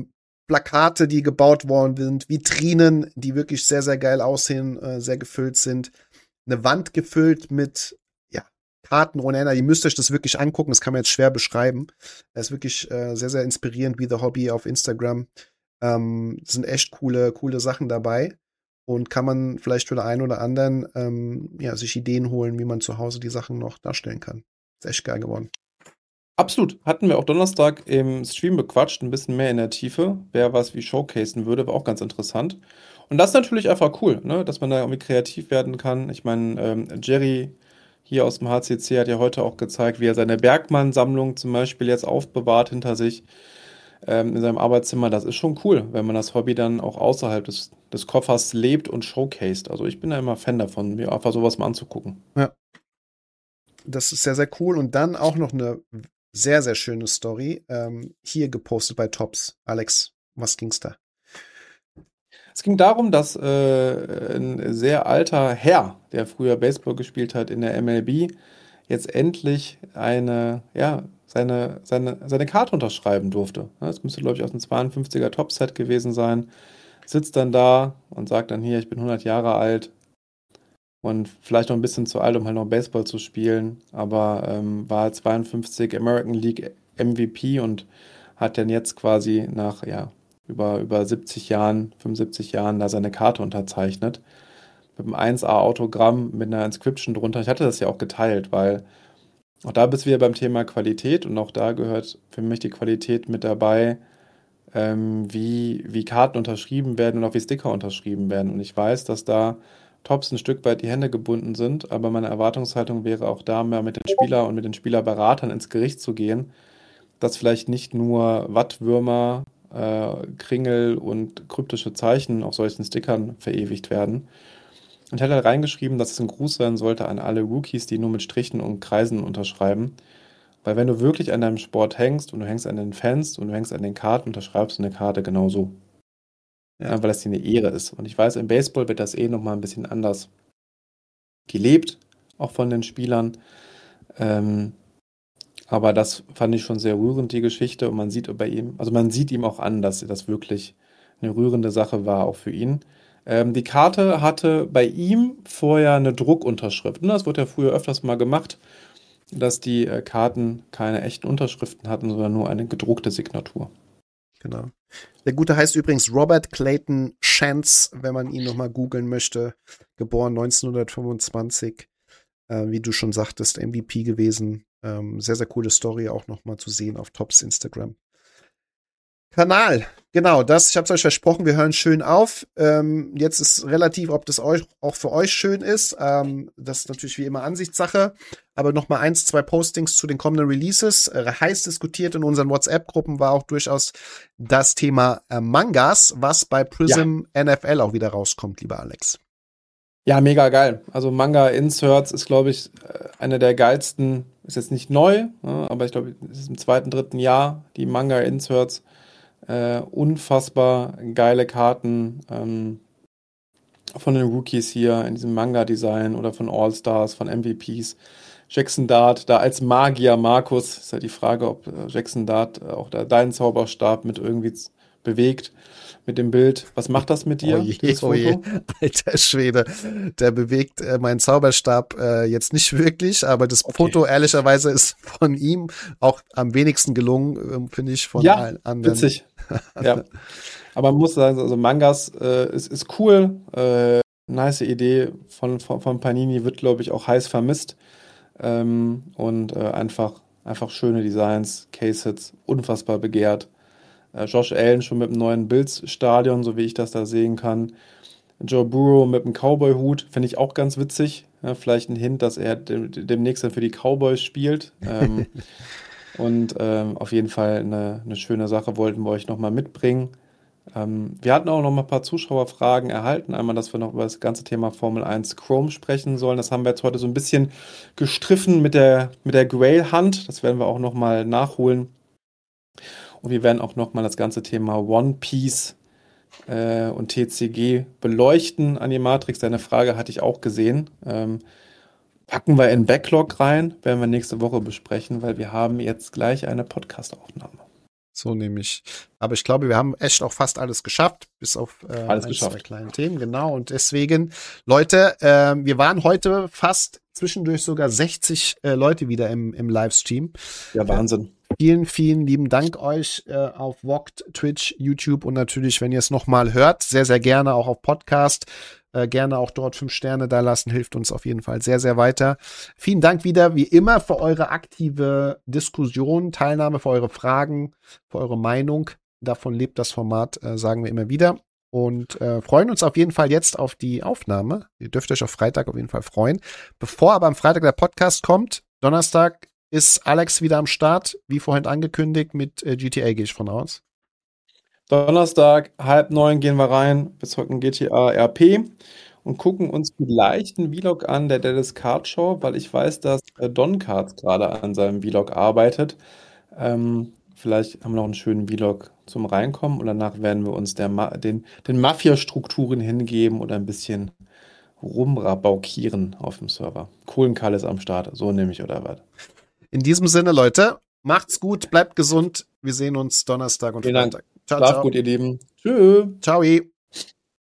Plakate, die gebaut worden sind, Vitrinen, die wirklich sehr, sehr geil aussehen, sehr gefüllt sind. Eine Wand gefüllt mit, ja, Karten ohne Ende. Ihr müsst euch das wirklich angucken, das kann man jetzt schwer beschreiben. Es ist wirklich sehr, sehr inspirierend, wie The Hobby auf Instagram. Sind echt coole Sachen dabei. Und kann man vielleicht für den einen oder anderen sich Ideen holen, wie man zu Hause die Sachen noch darstellen kann. Ist echt geil geworden. Absolut. Hatten wir auch Donnerstag im Stream bequatscht, ein bisschen mehr in der Tiefe. Wer was wie showcasen würde, war auch ganz interessant. Und das ist natürlich einfach cool, ne? Dass man da irgendwie kreativ werden kann. Ich meine, Jerry hier aus dem HCC hat ja heute auch gezeigt, wie er seine Bergmann-Sammlung zum Beispiel jetzt aufbewahrt hinter sich in seinem Arbeitszimmer. Das ist schon cool, wenn man das Hobby dann auch außerhalb des Koffers lebt und showcased. Also ich bin da immer Fan davon, mir einfach sowas mal anzugucken. Ja. Das ist sehr, sehr cool. Und dann auch noch eine sehr, sehr schöne Story hier gepostet bei Tops. Alex, was ging's da? Es ging darum, dass ein sehr alter Herr, der früher Baseball gespielt hat in der MLB, jetzt endlich seine Karte unterschreiben durfte. Das müsste, glaube ich, aus dem 52er Topset gewesen sein. Sitzt dann da und sagt dann hier, ich bin 100 Jahre alt und vielleicht noch ein bisschen zu alt, um halt noch Baseball zu spielen, aber war 52 American League MVP und hat dann jetzt quasi nach, über 70 Jahren, 75 Jahren da seine Karte unterzeichnet. Mit einem 1A-Autogramm, mit einer Inscription drunter. Ich hatte das ja auch geteilt, weil auch da bist du wieder beim Thema Qualität und auch da gehört für mich die Qualität mit dabei, wie Karten unterschrieben werden und auch wie Sticker unterschrieben werden. Und ich weiß, dass da Tops ein Stück weit die Hände gebunden sind, aber meine Erwartungshaltung wäre auch da, mal mit den Spieler und mit den Spielerberatern ins Gericht zu gehen, dass vielleicht nicht nur Wattwürmer, Kringel und kryptische Zeichen auf solchen Stickern verewigt werden. Und ich hatte halt reingeschrieben, dass es ein Gruß sein sollte an alle Rookies, die nur mit Strichen und Kreisen unterschreiben. Weil wenn du wirklich an deinem Sport hängst und du hängst an den Fans und du hängst an den Karten, unterschreibst du eine Karte genauso. Ja, weil das dir eine Ehre ist. Und ich weiß, im Baseball wird das nochmal ein bisschen anders gelebt, auch von den Spielern. Aber das fand ich schon sehr rührend, die Geschichte. Und man sieht bei ihm, also man sieht ihm auch an, dass das wirklich eine rührende Sache war, auch für ihn. Die Karte hatte bei ihm vorher eine Druckunterschrift. Das wurde ja früher öfters mal gemacht, dass die Karten keine echten Unterschriften hatten, sondern nur eine gedruckte Signatur. Genau. Der Gute heißt übrigens Robert Clayton Chance, wenn man ihn nochmal googeln möchte. Geboren 1925. Wie du schon sagtest, MVP gewesen. Sehr, sehr coole Story auch nochmal zu sehen auf Tops Instagram. Kanal, genau, ich habe es euch versprochen, wir hören schön auf. Jetzt ist relativ, ob das auch für euch schön ist. Das ist natürlich wie immer Ansichtssache. Aber nochmal 1, 2 Postings zu den kommenden Releases. Heiß diskutiert in unseren WhatsApp-Gruppen war auch durchaus das Thema Mangas, was bei Prism NFL auch wieder rauskommt, lieber Alex. Ja, mega geil. Also Manga-Inserts ist, glaube ich, eine der geilsten, ist jetzt nicht neu, aber ich glaube, es ist im 2., 3. Jahr, die Manga-Inserts. Unfassbar geile Karten von den Rookies hier in diesem Manga-Design oder von All-Stars, von MVPs. Jackson Dart, da als Magier Markus, ist ja die Frage, ob Jackson Dart auch da deinen Zauberstab mit irgendwie bewegt mit dem Bild. Was macht das mit dir? Oh je. Alter Schwede. Der bewegt meinen Zauberstab jetzt nicht wirklich, aber das Foto ehrlicherweise ist von ihm auch am wenigsten gelungen, finde ich, von allen anderen. Witzig. Ja. Aber man muss sagen, also Mangas ist cool. Nice Idee von Panini, wird, glaube ich, auch heiß vermisst. Und einfach schöne Designs, Case-Hits, unfassbar begehrt. Josh Allen schon mit einem neuen Bills-Stadion, so wie ich das da sehen kann. Joe Burrow mit einem Cowboy-Hut, finde ich auch ganz witzig. Ja, vielleicht ein Hint, dass er demnächst dann für die Cowboys spielt. Und auf jeden Fall eine schöne Sache wollten wir euch nochmal mitbringen. Wir hatten auch noch mal ein paar Zuschauerfragen erhalten. Einmal, dass wir noch über das ganze Thema Formel 1 Chrome sprechen sollen. Das haben wir jetzt heute so ein bisschen gestriffen mit der Grail Hunt. Das werden wir auch noch mal nachholen. Und wir werden auch noch mal das ganze Thema One Piece und TCG beleuchten. Animatrix, deine Frage hatte ich auch gesehen. Packen wir in Backlog rein, werden wir nächste Woche besprechen, weil wir haben jetzt gleich eine Podcast-Aufnahme. So nämlich. Aber ich glaube, wir haben echt auch fast alles geschafft, bis auf zwei kleine Themen, genau. Und deswegen, Leute, wir waren heute fast zwischendurch sogar 60 Leute wieder im Livestream. Ja, Wahnsinn. Vielen, vielen lieben Dank euch auf Vogt, Twitch, YouTube und natürlich, wenn ihr es nochmal hört, sehr, sehr gerne auch auf Podcast. Gerne auch dort 5 Sterne da lassen, hilft uns auf jeden Fall sehr, sehr weiter. Vielen Dank wieder, wie immer, für eure aktive Diskussion, Teilnahme, für eure Fragen, für eure Meinung. Davon lebt das Format, sagen wir immer wieder. Und freuen uns auf jeden Fall jetzt auf die Aufnahme. Ihr dürft euch auf Freitag auf jeden Fall freuen. Bevor aber am Freitag der Podcast kommt, Donnerstag ist Alex wieder am Start, wie vorhin angekündigt, mit GTA gehe ich von aus. Donnerstag, 8:30 gehen wir rein, wir zocken GTA RP und gucken uns vielleicht einen Vlog an, der Dallas Card Show, weil ich weiß, dass Don Cards gerade an seinem Vlog arbeitet. Vielleicht haben wir noch einen schönen Vlog zum Reinkommen und danach werden wir uns den Mafia-Strukturen hingeben oder ein bisschen rumrabaukieren auf dem Server. Kohlenkalle ist am Start, so nehme ich oder was. In diesem Sinne, Leute, macht's gut, bleibt gesund. Wir sehen uns Donnerstag und Freitag. Ciao, ciao. Schlaf gut, ihr Lieben. Tschüss. Ciao.